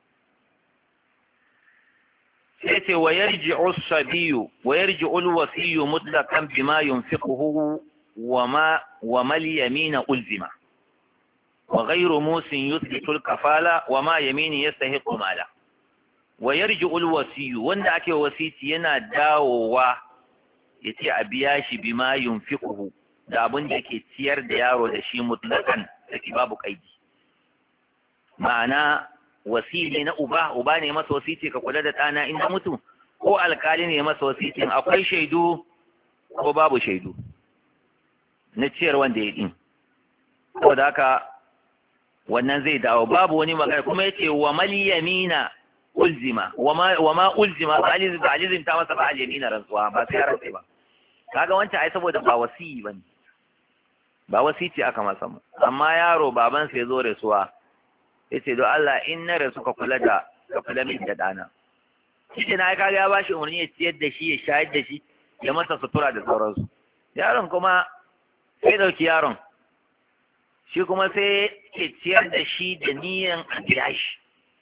sai ce wa yarji'u as-sabiyu wa yarji'u al-wasiyyu mutlaqan bima yunfiquhu wa mal yamina ulzima wa ghayru musin yuthbitu al-kafala wa ma yamini yastahiqu mala. Wa yarji'u al-wasiyyu, wanda ake wasiti yana dawowa yace a biya shi bima yunfiquhu, da abin da yake ciyar da yaro da shi mutlaqan, sai babu kaidi. Ma'ana wasili na uba ne masa wasiti ka kula da ɗana in na mutu, ko alkali ne masa wasitin akwai shaidu ko babu shaidu na ciyar wanda ya din. Saboda haka wannan zai dawo babu wani magana. Kuma yace wa mal yamina ulzima wa ma ulzima ba alizim ta masa ba al yamina rantsuwa ba sai rantsi ba. Kaga wancan ai saboda ba wasiyi bane, ba wasici aka masa mu. Amma yaro baban sai zo rasuwa yace don Allah in na rasu ka kula min da dana. Shi na kaga ya bashi umarni ya ciyar da shi, ya shayar da shi, ya masa sutura da sauransu. Yaron kuma sai dauki yaron, shi kuma sai ya ciyar da shi da niyan a biya shi.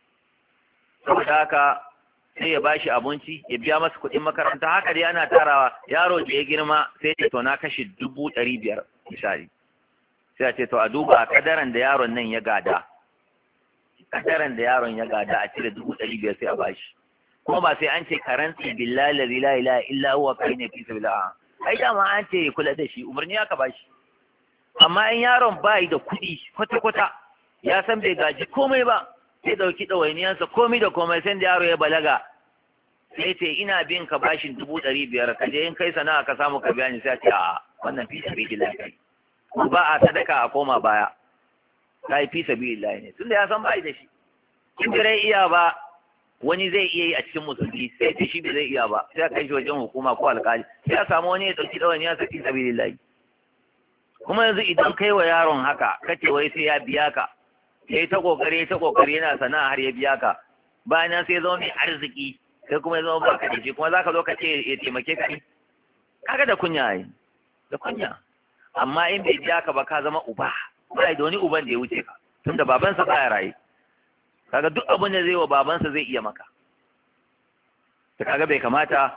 Saboda haka sai ya bashi abinci, ya biya masa kuɗin makaranta. Haka dai ana tarawa. Yaro da ya girma sai ce to na kashe 500 misali. Sai a ce to a duba kadaran da yaron nan ya gada. Kadaran da yaron ya gada a cire 500 sai a bashi. Kuma ba sai an ce karanti billahi la ilaha illa huwa kaine fi sabilillah. Ai dama an ce kula da shi, umarni aka bashi. Amma in yaron bai da kuɗi kwata-kwata, ya san bai gaji komai ba, sai dauki ɗawainiyansa komai da komai, sai da yaro ya balaga sai ce ina bin ka bashin 500, ka je in kai sana'a ka samu ka biya ni, sai ce a wannan fi sabilillah kai. Ba a sadaka a koma baya, kai fi sabilillah ne, tunda ya san bai da shi. In bai iya ba wani zai iya yi a cikin musulmi, sai ce shi bai zai iya ba, sai a kai shi wajen hukuma ko alƙali, sai a samu wani ya dauki ɗawainiyansa fi sabilillah. Kuma yanzu idan kai wa yaron haka kace wai sai ya biya ka, sai ta kokari yana sana'a har ya biya ka, bayan nan sai zama mai arziki, sai kuma ya zama baka da shi, kuma zaka zo ka ce ya taimake ka ne? Kaga da kunya yi, da kunya. Amma in bai biya ka ba ka zama uba, ba da wani uban da ya wuce ka, tunda babansa baya raye. Kaga duk abin da zai wa babansa zai iya maka. Ta kaga bai kamata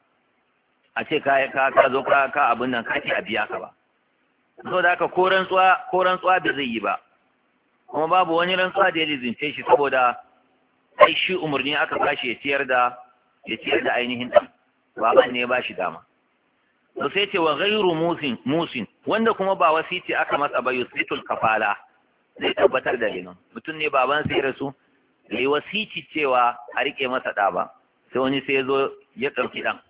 a ce ka zo ka abin nan ka ce a biya ka ba. So da haka ko rantsuwa da zai yi ba, kuma babu wani rantsuwa da ya lizince shi, saboda ai shi umarni aka bashi ya ciyar da ainihin ɗan, baban ne ya bashi dama. To sai ce wa ghairu musin wanda kuma ba wasiti aka masa ba yusitul kafala, zai tabbatar da linon. Mutum ne baban sai rasu, bai wasiti cewa a rike masa ɗa ba, sai wani sai ya zo ya ɗauki ɗan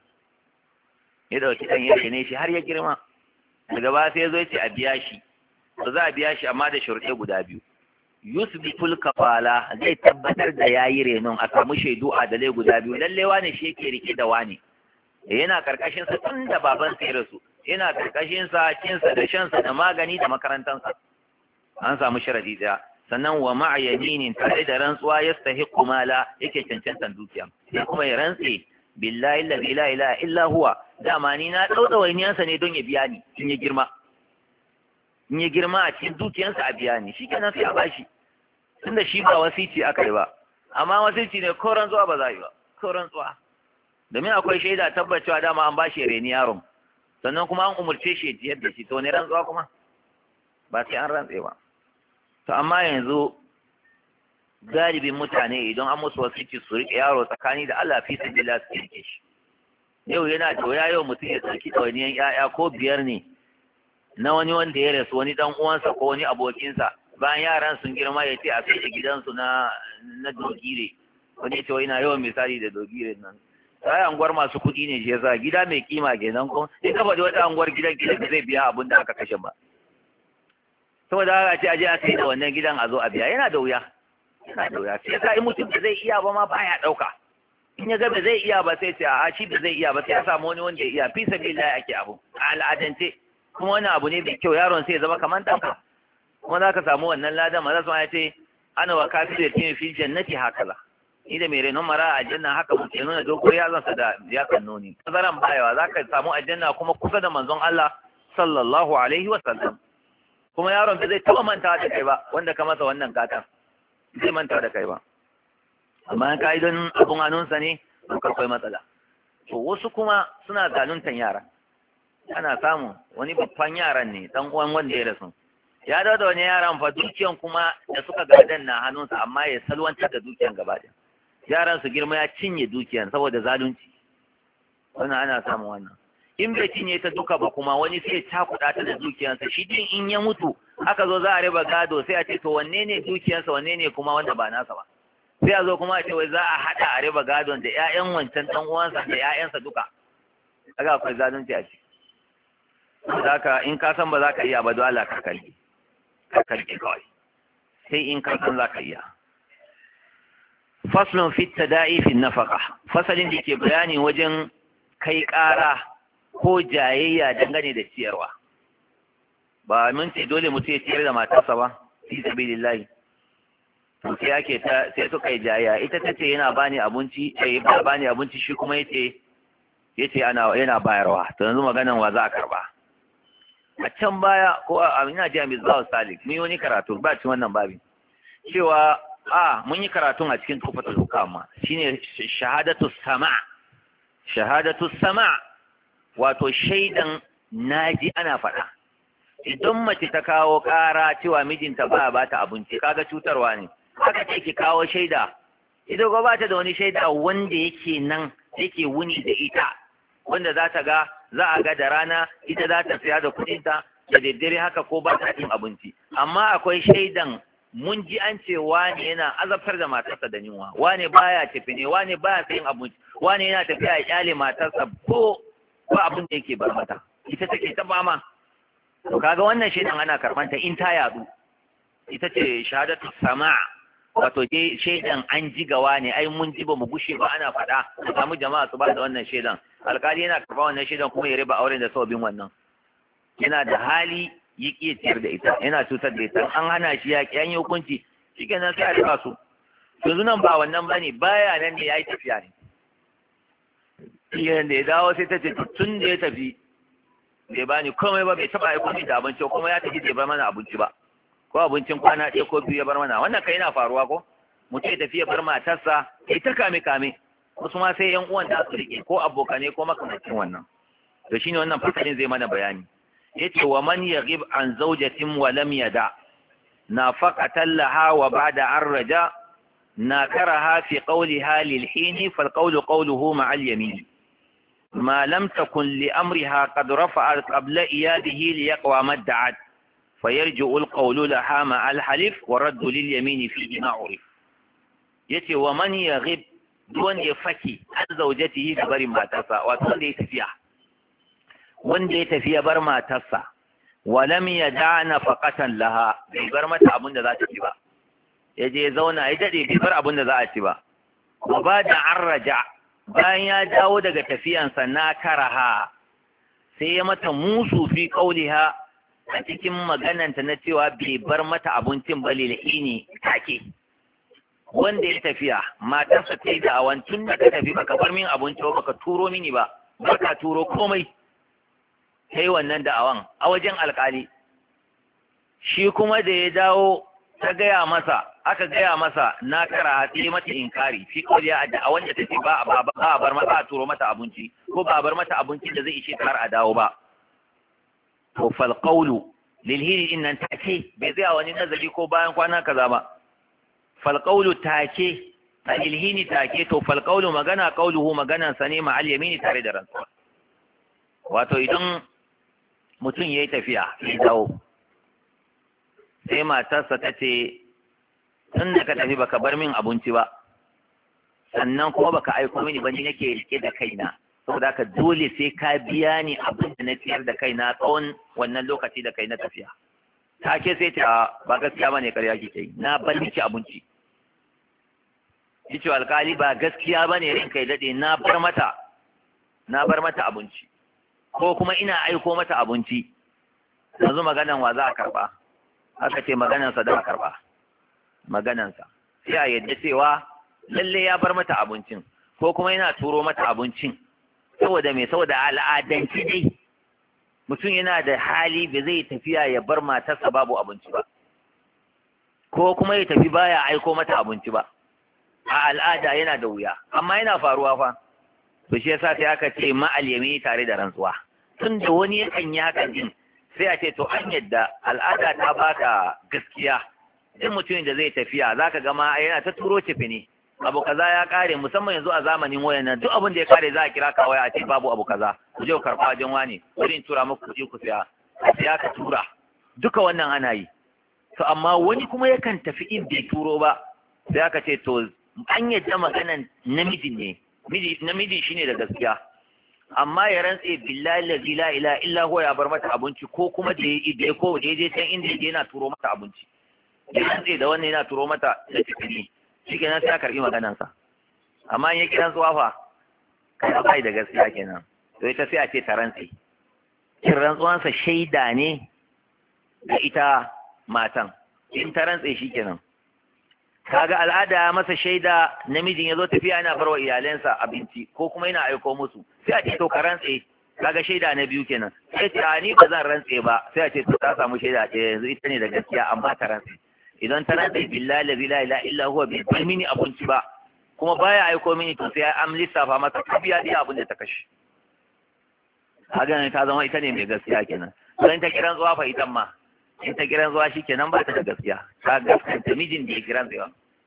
ya rene shi har ya girma. Daga ba sai ya zo ya ce a biya shi, to za a biya shi amma da shurɗe guda biyu. Yusbitul kafala, zai tabbatar da yayi renon, a samu shaidu adalai guda biyu, lalle wane shi yake rike da wane, yana karkashin sa tun da baban sai rasu, yana karkashin sa cinsa da shansa da magani da makarantansa. An samu sharadi daya. Sannan wa ma'a yaminin, tare da rantsuwa yastahiqu mala, yake cancantan dukiya, sai kuma ya rantse billahi la ilaha illa huwa, dama ni na dauda wainiyansa ne don ya biya ni in ya girma a cikin dukiyansa a biya ni, shikenan sai a bashi, tunda shi ba wasici aka yi ba. Amma wasici ne ko rantsuwa ba za yi ba, ko rantsuwa, domin akwai shaida tabbacewa dama an bashi reni yaron, sannan kuma an umurce shi ya da shi, to ne rantsuwa kuma ba sai an rantse ba. To amma yanzu galibin mutane idan an musu wasici su rike yaro tsakani da Allah fi sabilillah su rike shi. Yau yana da waya, yau mutum ya tsarki ɗawainiyan 'ya'ya ko 5 ne na wani wanda ya rasu, wani dan uwansa ko wani abokinsa, bayan yaran sun girma ya ce a kai gidansu na dogire. Wani ya ce wai ina yawan misali da dogire nan, sai anguwar masu kuɗi ne shi yasa, gida mai kima kenan, ko in ka faɗi wata anguwar gidan zai biya abin da aka kashe ba. Saboda haka ce aje a sai da wannan gidan a zo a biya, yana da wuya. Sai yasa in mutum da zai iya ba ma baya ɗauka. In ya ga ba zai iya ba sai ce a shi ba zai iya ba, sai ya samu wani wanda ya iya, fi sabilillah ake abu a al'adance. Kuma wani abu ne mai kyau, yaron sai ya zama kamar ɗanka, kuma za ka samu wannan ladan. Maza su ya ce ana wa kafin da kimi fil jannati hakaza, ni da mai renon mara a aljanna haka muke nuna dogon yazansa da ya kannoni. Tazaran bayawa za ka samu aljanna kuma kusa da manzon Allah sallallahu alaihi wa sallam. Kuma yaron ba zai taɓa mantawa da kai ba, wanda ka masa wannan gatan zai manta da kai ba. Amma ka yi don abun hannunsa ne, to akwai matsala. To wasu kuma suna zaluntan yara. Ana samu wani babban yaran ne, dan uwan wanda ya rasu, ya dawo da wani yaran fa dukiyan kuma da suka gadan na hannunsa, amma ya salwantar da dukiyan gaba ɗaya. Yaran su girma ya cinye dukiyan saboda zalunci. Wannan ana samun wannan. In bai cinye ta duka ba kuma wani sai ya cakuɗa ta da dukiyansa, shi din in ya mutu aka zo za a riba gado sai a ce to wanne ne dukiyansa wanne ne kuma wanda ba nasa ba. sai a zo kuma a ce wai za a haɗa a riba gadon da ƴaƴan wancan ɗan uwansa da ƴaƴansa duka, kaga akwai zalunci a ciki. Saboda haka in ka san ba za ka iya ba, dole ka kalli kawai, sai in ka san za ka iya. faslun fi tada'i fi nafaqa, fasalin da ke bayani wajen kai ƙara ko jayayya dangane da ciyarwa. Ba mun ce dole mutum ya ciyar da matarsa ba fi sabilillahi, to sai suka yi jayayya, ita tace yana bani abinci, ba bani abinci, shi kuma yace yana bayarwa. To yanzu maganan wa za a karba? A can baya ko a ina ji a Mizbahu Salik mun yi wani karatu ba cikin wannan babin cewa mun yi karatun a cikin Tuhfatul Hukam shine shahadatu sama, wato shaidan naji ana faɗa. Idan mace ta kawo ƙara cewa mijinta ba ta abinci, kaga cutarwa ne, haka ce ki kawo shaida, ita ko ba ta da wani shaida wanda yake nan yake wuni da ita, wanda za a ga da rana ita za ta siya da kuɗinta, da daddare haka ko ba ta cin abinci. Amma akwai shaidan mun ji an ce wane yana azabtar da matarsa da yunwa, wane baya tafi ne, wane baya sayin abinci, wane yana tafiya ya kyale matarsa ko abin da yake bar mata, ita take ta fama. To kaga wannan shaidan ana karɓanta in ta yadu, ita ce shahadatu sama, wato dai shaidan an ji gawa ne, ai mun ji ba mu gushe ba ana faɗa, mu samu jama'a su ba da wannan shaidan. Alkali yana karɓa wannan shaidan kuma ya riba auren da sababin wannan. Yana da hali ya ƙi ciyar da ita, yana cutar da ita, an hana shi yaƙi, an yi hukunci, shikenan sai a riba su. Yanzu nan ba wannan bane, baya nan ne yayi tafiya ne. Shikenan da ya dawo sai ta ce tun da ya tafi bai bani komai ba, bai taɓa aiko ni da abinci, kuma ya tafi bai bar mana abinci ba, ko abincin kwana ɗaya ko biyu ya bar mana. Wannan kai yana faruwa ko mutum ya tafi ya bar matarsa ya ta kame wasu ma sai yan uwan da su rike ko abokane ko makamancin wannan. To shine wannan fasalin zai mana bayani. Yace wa man yaghib an zawjatin wa lam yada nafaqatan laha wa ba'da arraja nakaraha fi qawliha lil hin fal qawlu qawluhu ma'a al yamin ma lam takun li amriha qad rafa'a qabla iyadihi li yaqwa madda'at fayarji'u al qawlu laha ma'a al halif wa raddu lil yamin fi ma urif. Yace wa man yaghib wanda ya faki an zaujatihi da barin matarsa, wato wanda ya tafi bar matarsa, walam yada nafaqatan laha, bai bar mata abin da za ta ci ba, ya je zauna ya dade bai bar abin da za a ci ba. Wa bada arraja, bayan ya dawo daga tafiyansa na karaha, sai ya mata musu fi qauliha a cikin magananta na cewa bai bar mata abincin ba lil'ini take. Wanda ya tafiya matarsa ta yi da'awan tun da ka tafi baka bar min abinci ba, baka turo mini ba, baka turo komai, ta yi wannan da'awan a wajen alkali. Shi kuma da ya dawo aka gaya masa na kara ta yi mata inkari fi kawai a da'awan da ta ce ba a bar mata a turo mata abinci, ko ba a bar mata abinci da zai ishe ta har a dawo ba. To fal qawlu lil hiri in nan take bai tsaya wani nazari ko bayan kwana kaza ba. Falƙaulu take, alilhini take, to falƙaulu magana ƙauluhu maganan sa ne ma'al yamini tare da rantsuwa. Wato idan mutum ya yi tafiya ya dawo, sai matarsa ta ce tun da ka tafi baka bar min abinci ba, sannan kuma baka aiko mini ba, ni nake rike da kaina, saboda haka dole sai ka biya ni abin da na ciyar da kaina tsawon wannan lokaci da kai na tafiya. Take sai ta ba gaskiya bane, ƙarya kike yi, na bar miki abinci. Yace alkali ba gaskiya bane, rin kai dade, na bar mata abinci, ko kuma ina aiko mata abinci. Yanzu maganan wa za a karba? Aka ce maganan sa da a karba, maganan sa sai a yadda cewa lalle ya bar mata abincin, ko kuma yana turo mata abincin. Saboda me? Saboda al'adanci dai mutum yana da hali ba zai tafiya ya bar matarsa babu abinci ba, ko kuma ya tafi baya aiko mata abinci ba. A al'ada yana da wuya, amma yana faruwa fa. To shi yasa sai aka ce ma'al yamini tare da rantsuwa. Tun da wani yakan yi hakan din, sai a ce to an yadda al'ada ta baka gaskiya. Duk mutumin da zai tafiya zaka ga ma yana ta turo cefe ne, abu kaza ya kare, musamman yanzu a zamanin wayan nan, duk abin da ya kare za a kira ka waya a ce babu abu kaza, ku je ku karɓa wajen wani, wurin tura muku kuɗi ku siya, a siya ka tura. Duka wannan ana yi. To amma wani kuma yakan tafi in bai turo ba, sai aka ce to an yadda maganan namiji ne namiji shine da gaskiya, amma ya rantse billahi la ilaha illa huwa ya bar mata abinci, ko kuma da ya ko da je can inda yana turo mata abinci, ya rantse da wannan yana turo mata da tikiri, shikenan sai karbi maganansa. amma in ya kiran zuwa fa kai bai da gaskiya kenan, to ita sai a ce ta rantse. kin rantsuwansa shaida ne ga ita matan, in ta rantse shikenan. kaga al'ada ya masa shaida, namijin ya zo tafiya yana barwa iyalansa abinci ko kuma yana aiko musu, sai a ce to ka rantse, kaga shaida na biyu kenan. sai ce a ni ba zan rantse ba, sai a ce to ta samu shaida ce yanzu ita ne da gaskiya amma ta rantse. idan ta rantse billahi la ilaha illa huwa bai mini abinci ba kuma baya aiko mini, to sai an lissafa masa biya dai abin da ta kashe. kaga ne ta zama ita ne mai gaskiya kenan. don ta kiran zuwa fa ita ma in ta kiran zuwa shikenan ba ta da gaskiya, ta gaskanta mijin da ya kiran zuwa.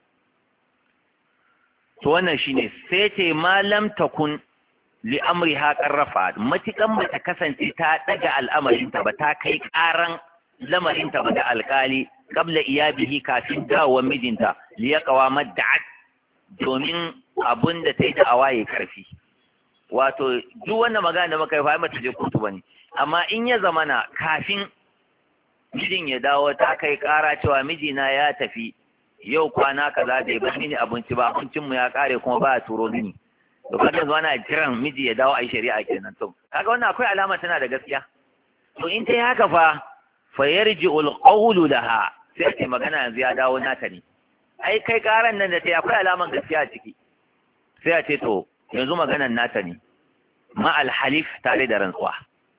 to wannan shine sai ce malam takun li amriha qarrafa, matikan bata kasance ta daga al'amarinta ba, ta kai karan lamarinta ba da alkali qabla iyabihi kafin dawo mijinta li yaqwa madda'at, domin abun da ta yi da awaye karfi. wato duk wannan magana da muka yi fa mata je kotu bane, amma in ya zamana kafin mijin ya dawo ta kai kara cewa mijina ya tafi yau kwana kaza bai bar mini abinci ba, abincin mu ya kare kuma ba ya turo mini, to kaga yanzu ana jiran miji ya dawo a yi shari'a kenan. to kaga wannan akwai alama tana da gaskiya. to in ta yi haka fa yarji'ul qawlu laha, sai ce magana yanzu ya dawo nata ne. ai kai karan nan da ta akwai alaman gaskiya a ciki, sai a ce to yanzu maganan nata ne ma alhalif tare da rantsuwa.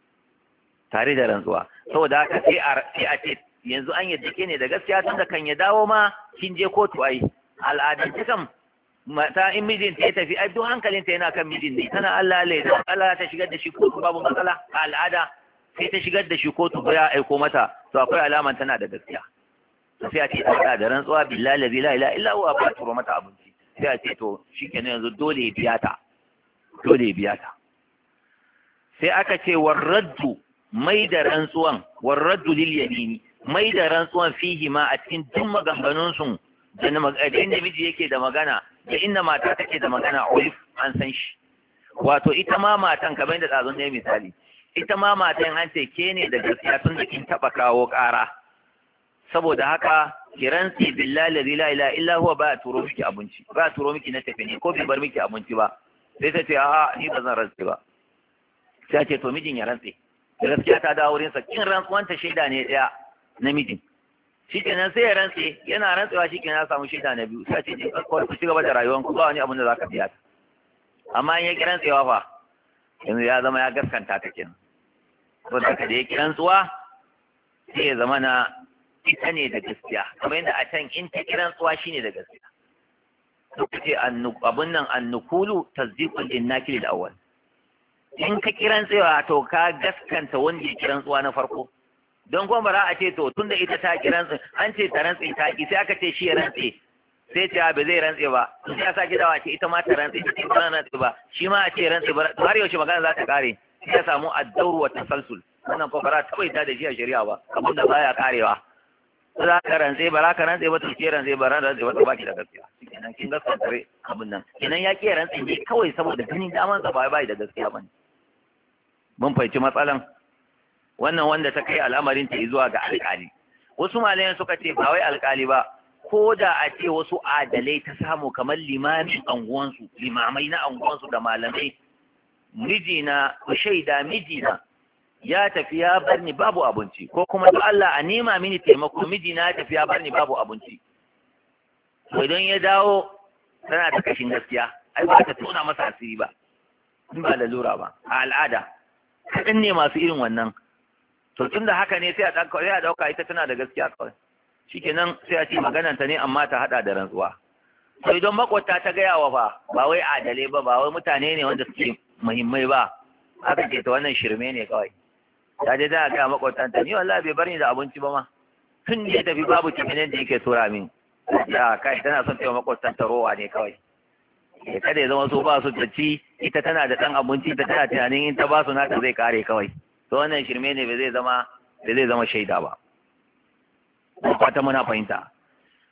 saboda haka sai a ce yanzu an yadda ke ne da gaskiya, tun da kan ya dawo ma kin je kotu. ai al'adun kan mata in mijinta ya tafi ai duk hankalinta yana kan mijin ne, tana Allah ta shigar da shi kotu babu matsala. a al'ada sai ta shigar da shi kotu ba ya aiko mata, to akwai alaman tana da gaskiya. sai a ce ta da rantsuwa billahi la ilaha illa huwa ba turo mata abinci, sai a ce to shikenan yanzu dole ya biya ta. sai aka ce warraddu mai da rantsuwan, warraddu lil yamini, mai da rantsuwan fihi ma a cikin duk maganganun sun da inda miji yake da magana da inda mata take da magana ulif an san shi. wato ita ma matan kamar da tsazon ne misali, ita ma matan an ce ke ne da gaskiya tun da kin taba kawo ƙara, saboda haka ki rantsi billahi la ilaha illa huwa ba turo miki abinci, ba turo miki na tafi ne ko bai bar miki abinci ba. sai ta ce a'a ni ba zan rantsi ba. sai ce to mijin ya rantsi, gaskiya ta dawo wurin sa, kin rantsuwanta shaida ne daya na mijin. shikenan sai ya rantsi, yana rantsewa shikenan ya samu shaida na biyu, sai ce ku ci gaba da rayuwar ku ba wani abin da zaka biya ta. amma in ya ki rantsewa fa yanzu ya zama ya gaskanta ta kenan. to da ka da ya ki rantsuwa sai ya zama na ita ne da gaskiya, kamar yadda a can in ta ki rantsuwa shine da gaskiya. suka ce abun nan annukulu tasdiqul innaki lil awwal, in ka kiran tsewa to ka gaskanta wanda ya kiran tsuwa na farko. don kuma bara a ce to tunda ita ta kiran tsi an ce ta rantsi ta ki, sai aka ce shi ya rantsi, sai ce ba zai rantsi ba, sai ya sake dawa ce ita ma ta rantsi, ita ce ba rantsi ba, shi ma a ce rantsi ba, har yaushe magana za ta kare. sai ya samu ad-dawr wa tasalsul, wannan ko bara ta bai ta da shi a shari'a ba, abin da baya karewa. za ka rantse ba za ka rantse ba, to ke rantse ba rantse ba, to ba ki da gaskiya. kenan kin gaskata abin nan, kenan ya ke rantse ne kawai saboda ganin daman sa ba bai da gaskiya bane. mun fahimci matsalan wannan, wanda ta kai al'amarin ta zuwa ga alƙali. wasu malayan suka ce ba wai alƙali ba, ko da a ce wasu adalai ta samu kamar limamin anguwansu, limamai na anguwansu da malamai, mijina ku shaida mijina ya tafi ya bar ni babu abinci, ko kuma da Allah a nema mini taimako mijina ya tafi ya bar ni babu abinci. to idan ya dawo tana da kashin gaskiya, ai ba ta tona masa asiri ba in ba lalura ba. a al'ada kaɗan ne masu irin wannan. to tun da haka ne sai a ɗauka ita tana da gaskiya kawai, shikenan sai a ce magananta ne amma ta haɗa da rantsuwa. to idan makwata ta gaya wa ba wai adalai ba wai mutane ne wanda suke muhimmai ba, aka ce ta wannan shirme ne kawai. ta je ta gaya makwatanta ni wallahi bai bar ni da abinci ba ma, tun da ya tafi babu tafinin da yake tura min. ya kai tana son ta yi makwatanta rowa ne kawai. kada ya zama so ba su ta ci, ita tana da ɗan abinci ta tana tunanin in ta ba su nata zai kare kawai. to wannan shirme ne, bai zai zama shaida ba. fata muna fahimta.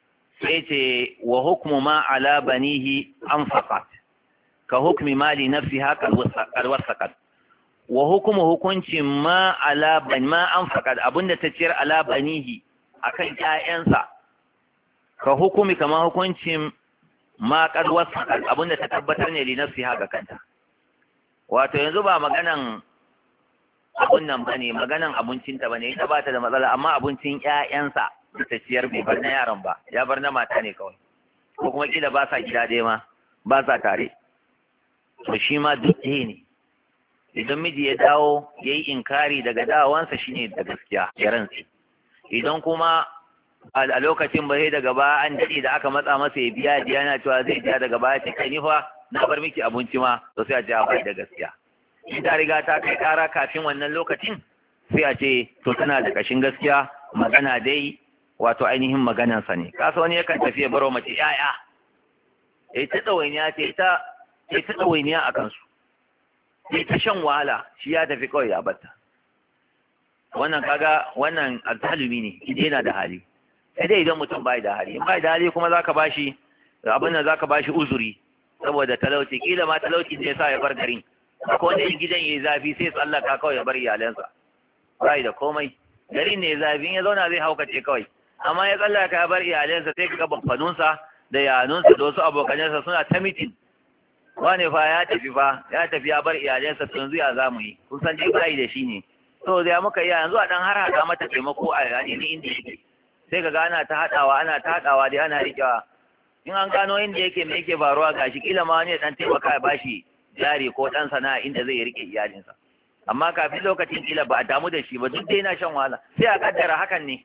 sai ce wa hukmu ma ala banihi anfaqat ka hukmi mali nafsiha qad wasaqat wa hukmu hukuncin ma ala bani ma anfaqat abinda ta ciyar ala banihi akan ƴaƴansa ka hukumi kama hukuncin ma qad wasaqat abinda ta tabbatar ne li nafsiha ga kanta. Wato yanzu ba maganan abun nan bane, maganan abincinta bane, ita ba ta da matsala, amma abincin ƴaƴansa da ta ciyar bai bar na yaron ba, ya bar na mata ne kawai, ko kuma kila ba sa gida ɗaya ma, ba sa tare, to shi ma duk ɗaya ne. Idan miji ya dawo ya yi inkari daga dawowansa shine da gaskiya ya rantsi, idan kuma a lokacin ba sai daga baya an daɗe da aka matsa masa ya biya yana cewa zai biya daga baya ce kai ni fa na bar miki abinci ma, to sai a ce a bai da gaskiya. In ta riga ta kai ƙara kafin wannan lokacin sai a ce to tana da ƙashin gaskiya, magana dai wato ainihin maganansa ne. Kasa wani yakan tafiya baro mace ƴaƴa, ya ta ɗawainiya ce ta ɗawainiya a kansu, ya ta shan wahala, shi ya tafi kawai ya batta. Wannan kaga wannan alzalumi ne, idan yana da hali. Sai dai idan mutum bai da hali, in bai da hali kuma zaka bashi abin nan, zaka bashi uzuri saboda talauci, kila ma talauci zai sa ya bar garin. Ko wanda in gidan yayi zafi sai tsallaka kawai ya bar iyalansa, bai da komai. Garin ne zafi, in ya zauna zai haukace kawai, amma ya tsallaka ya bar iyalansa sai kaga babbanunsa da yanunsa da wasu abokanansa suna ta mitin. Wane fa ya tafi ya bar iyalansa, to yanzu ya zamu yi, kun san dai bai da shi ne. To zai muka iya yanzu a dan har hada mata taimako a yani inda yake, sai kaga ana ta hadawa dai ana rikewa. In an gano inda yake me yake faruwa gashi, kila ma wani dan taimaka ya bashi jari ko dan sana'a inda zai rike iyalinsa. Amma kafin lokacin kila ba a damu da shi ba, duk dai yana shan wahala, sai a kaddara hakan ne.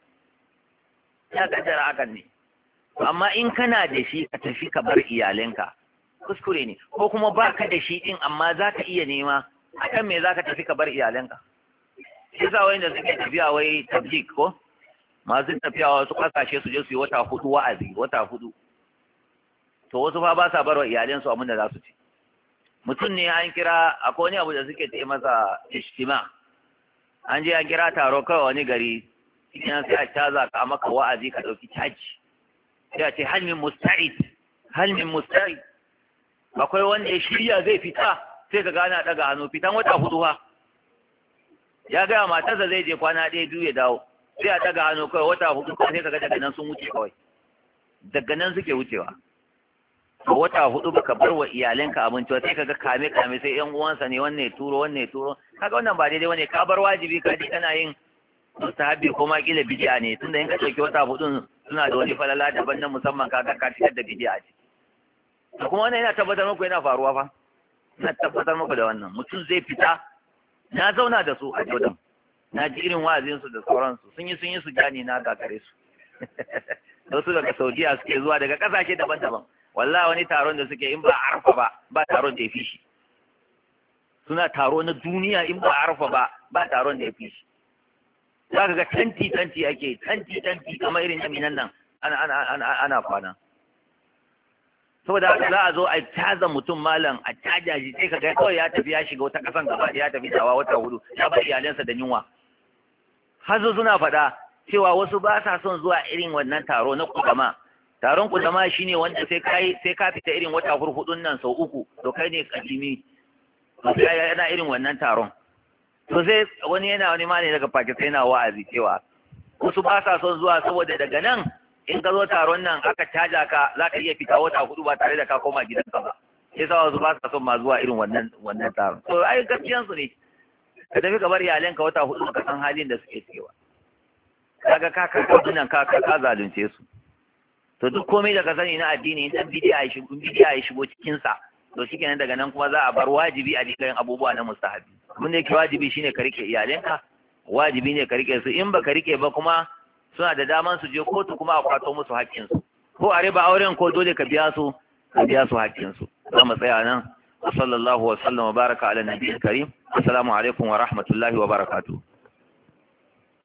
Amma in kana da shi ka tafi ka bar iyalinka, kuskure ne. Ko kuma baka da shi din amma zaka iya nema, akan me zaka tafi ka bar iyalinka? Yasa wanda suke tafiya wai tabjik ko masu tafiya wasu kasashe su je su yi wata 4 wa'azi, wata 4. To wasu fa ba sa barwa iyalansu abin da za su ci. Mutum ne an kira, akwai wani abu da suke ce masa ishtima, an je an kira taro kawai wani gari, idan sai a caza ka maka wa'azi ka ɗauki caji, sai a ce halmin musta'id, akwai wanda ya shirya zai fita, sai ka gana daga hannu, fitan wata 4 ha, ya gaya matarsa zai je kwana 1-2 ya dawo, sai a daga hannu kawai wata 4, sai ka ga daga nan sun wuce kawai, daga nan suke wucewa. Wata 4 baka bar wa iyalanka abinci, sai kaga kame sai yan uwansa ne, wanne turo kaga wannan ba daidai bane, ka bar wajibi ka ji kana yin mustahabi ko ma kila bid'a ne, tunda in ka dauki wata 4 suna da wani falala daban na musamman, kaga ka cikar da bid'a ce. To kuma wannan yana tabbatar muku yana faruwa fa, ina tabbatar muku da wannan. Mutum zai fita, na zauna da su a Jordan, na ji irin wa'azin su da sauransu, sun yi su jani na gagare su. Wasu daga Saudiya suke zuwa daga kasashe daban-daban. Wallahi wani taron da suke in ba arfa ba taron da ya fi shi. Suna taro na duniya in ba arfa ba taron da ya fi shi. Za ka ga tanti ake, tanti kamar irin jami'an nan ana kwana. Saboda haka za a zo a caza mutum malam, a caja shi, sai ka ga kawai ya tafi ya shiga wata kasan gaba, ya tafi dawa wata 4, ya bar iyalansa da yunwa. Har suna faɗa cewa wasu ba sa son zuwa irin wannan taro na kudama. Taron kudama shine wanda sai ka fita irin wata 4 nan sau 3, to kai ne kadimi, to sai yana irin wannan taron. To sai wani malami daga Pakistan yana wa'azi cewa wasu ba sa son zuwa saboda daga nan in ka zo taron nan aka caja ka, za ka iya fita wata 4 ba tare da ka koma gidanka ba. Sai sa wasu ba sa son ma zuwa irin wannan taron. To ai gaskiyan su ne, ka tafi ka bar iyalanka wata 4 ka san halin da suke cewa, kaga ka zalunce su. To duk komai da ka sani na addini, in dan bidiya ya shigo cikin sa, to shikenan daga nan kuma za a bar wajibi a cikin abubuwa na mustahabi. Abin da yake wajibi shine ka rike iyalanka, wajibi ne ka rike su. In baka rike ba kuma suna da daman su je kotu kuma a kwato musu haƙƙin su, ko a riba auren ko dole ka biya su haƙƙin su. Za mu tsaya nan. Sallallahu wa sallam wa baraka ala nabiyil karim. Assalamu alaikum wa rahmatullahi wa barakatuh.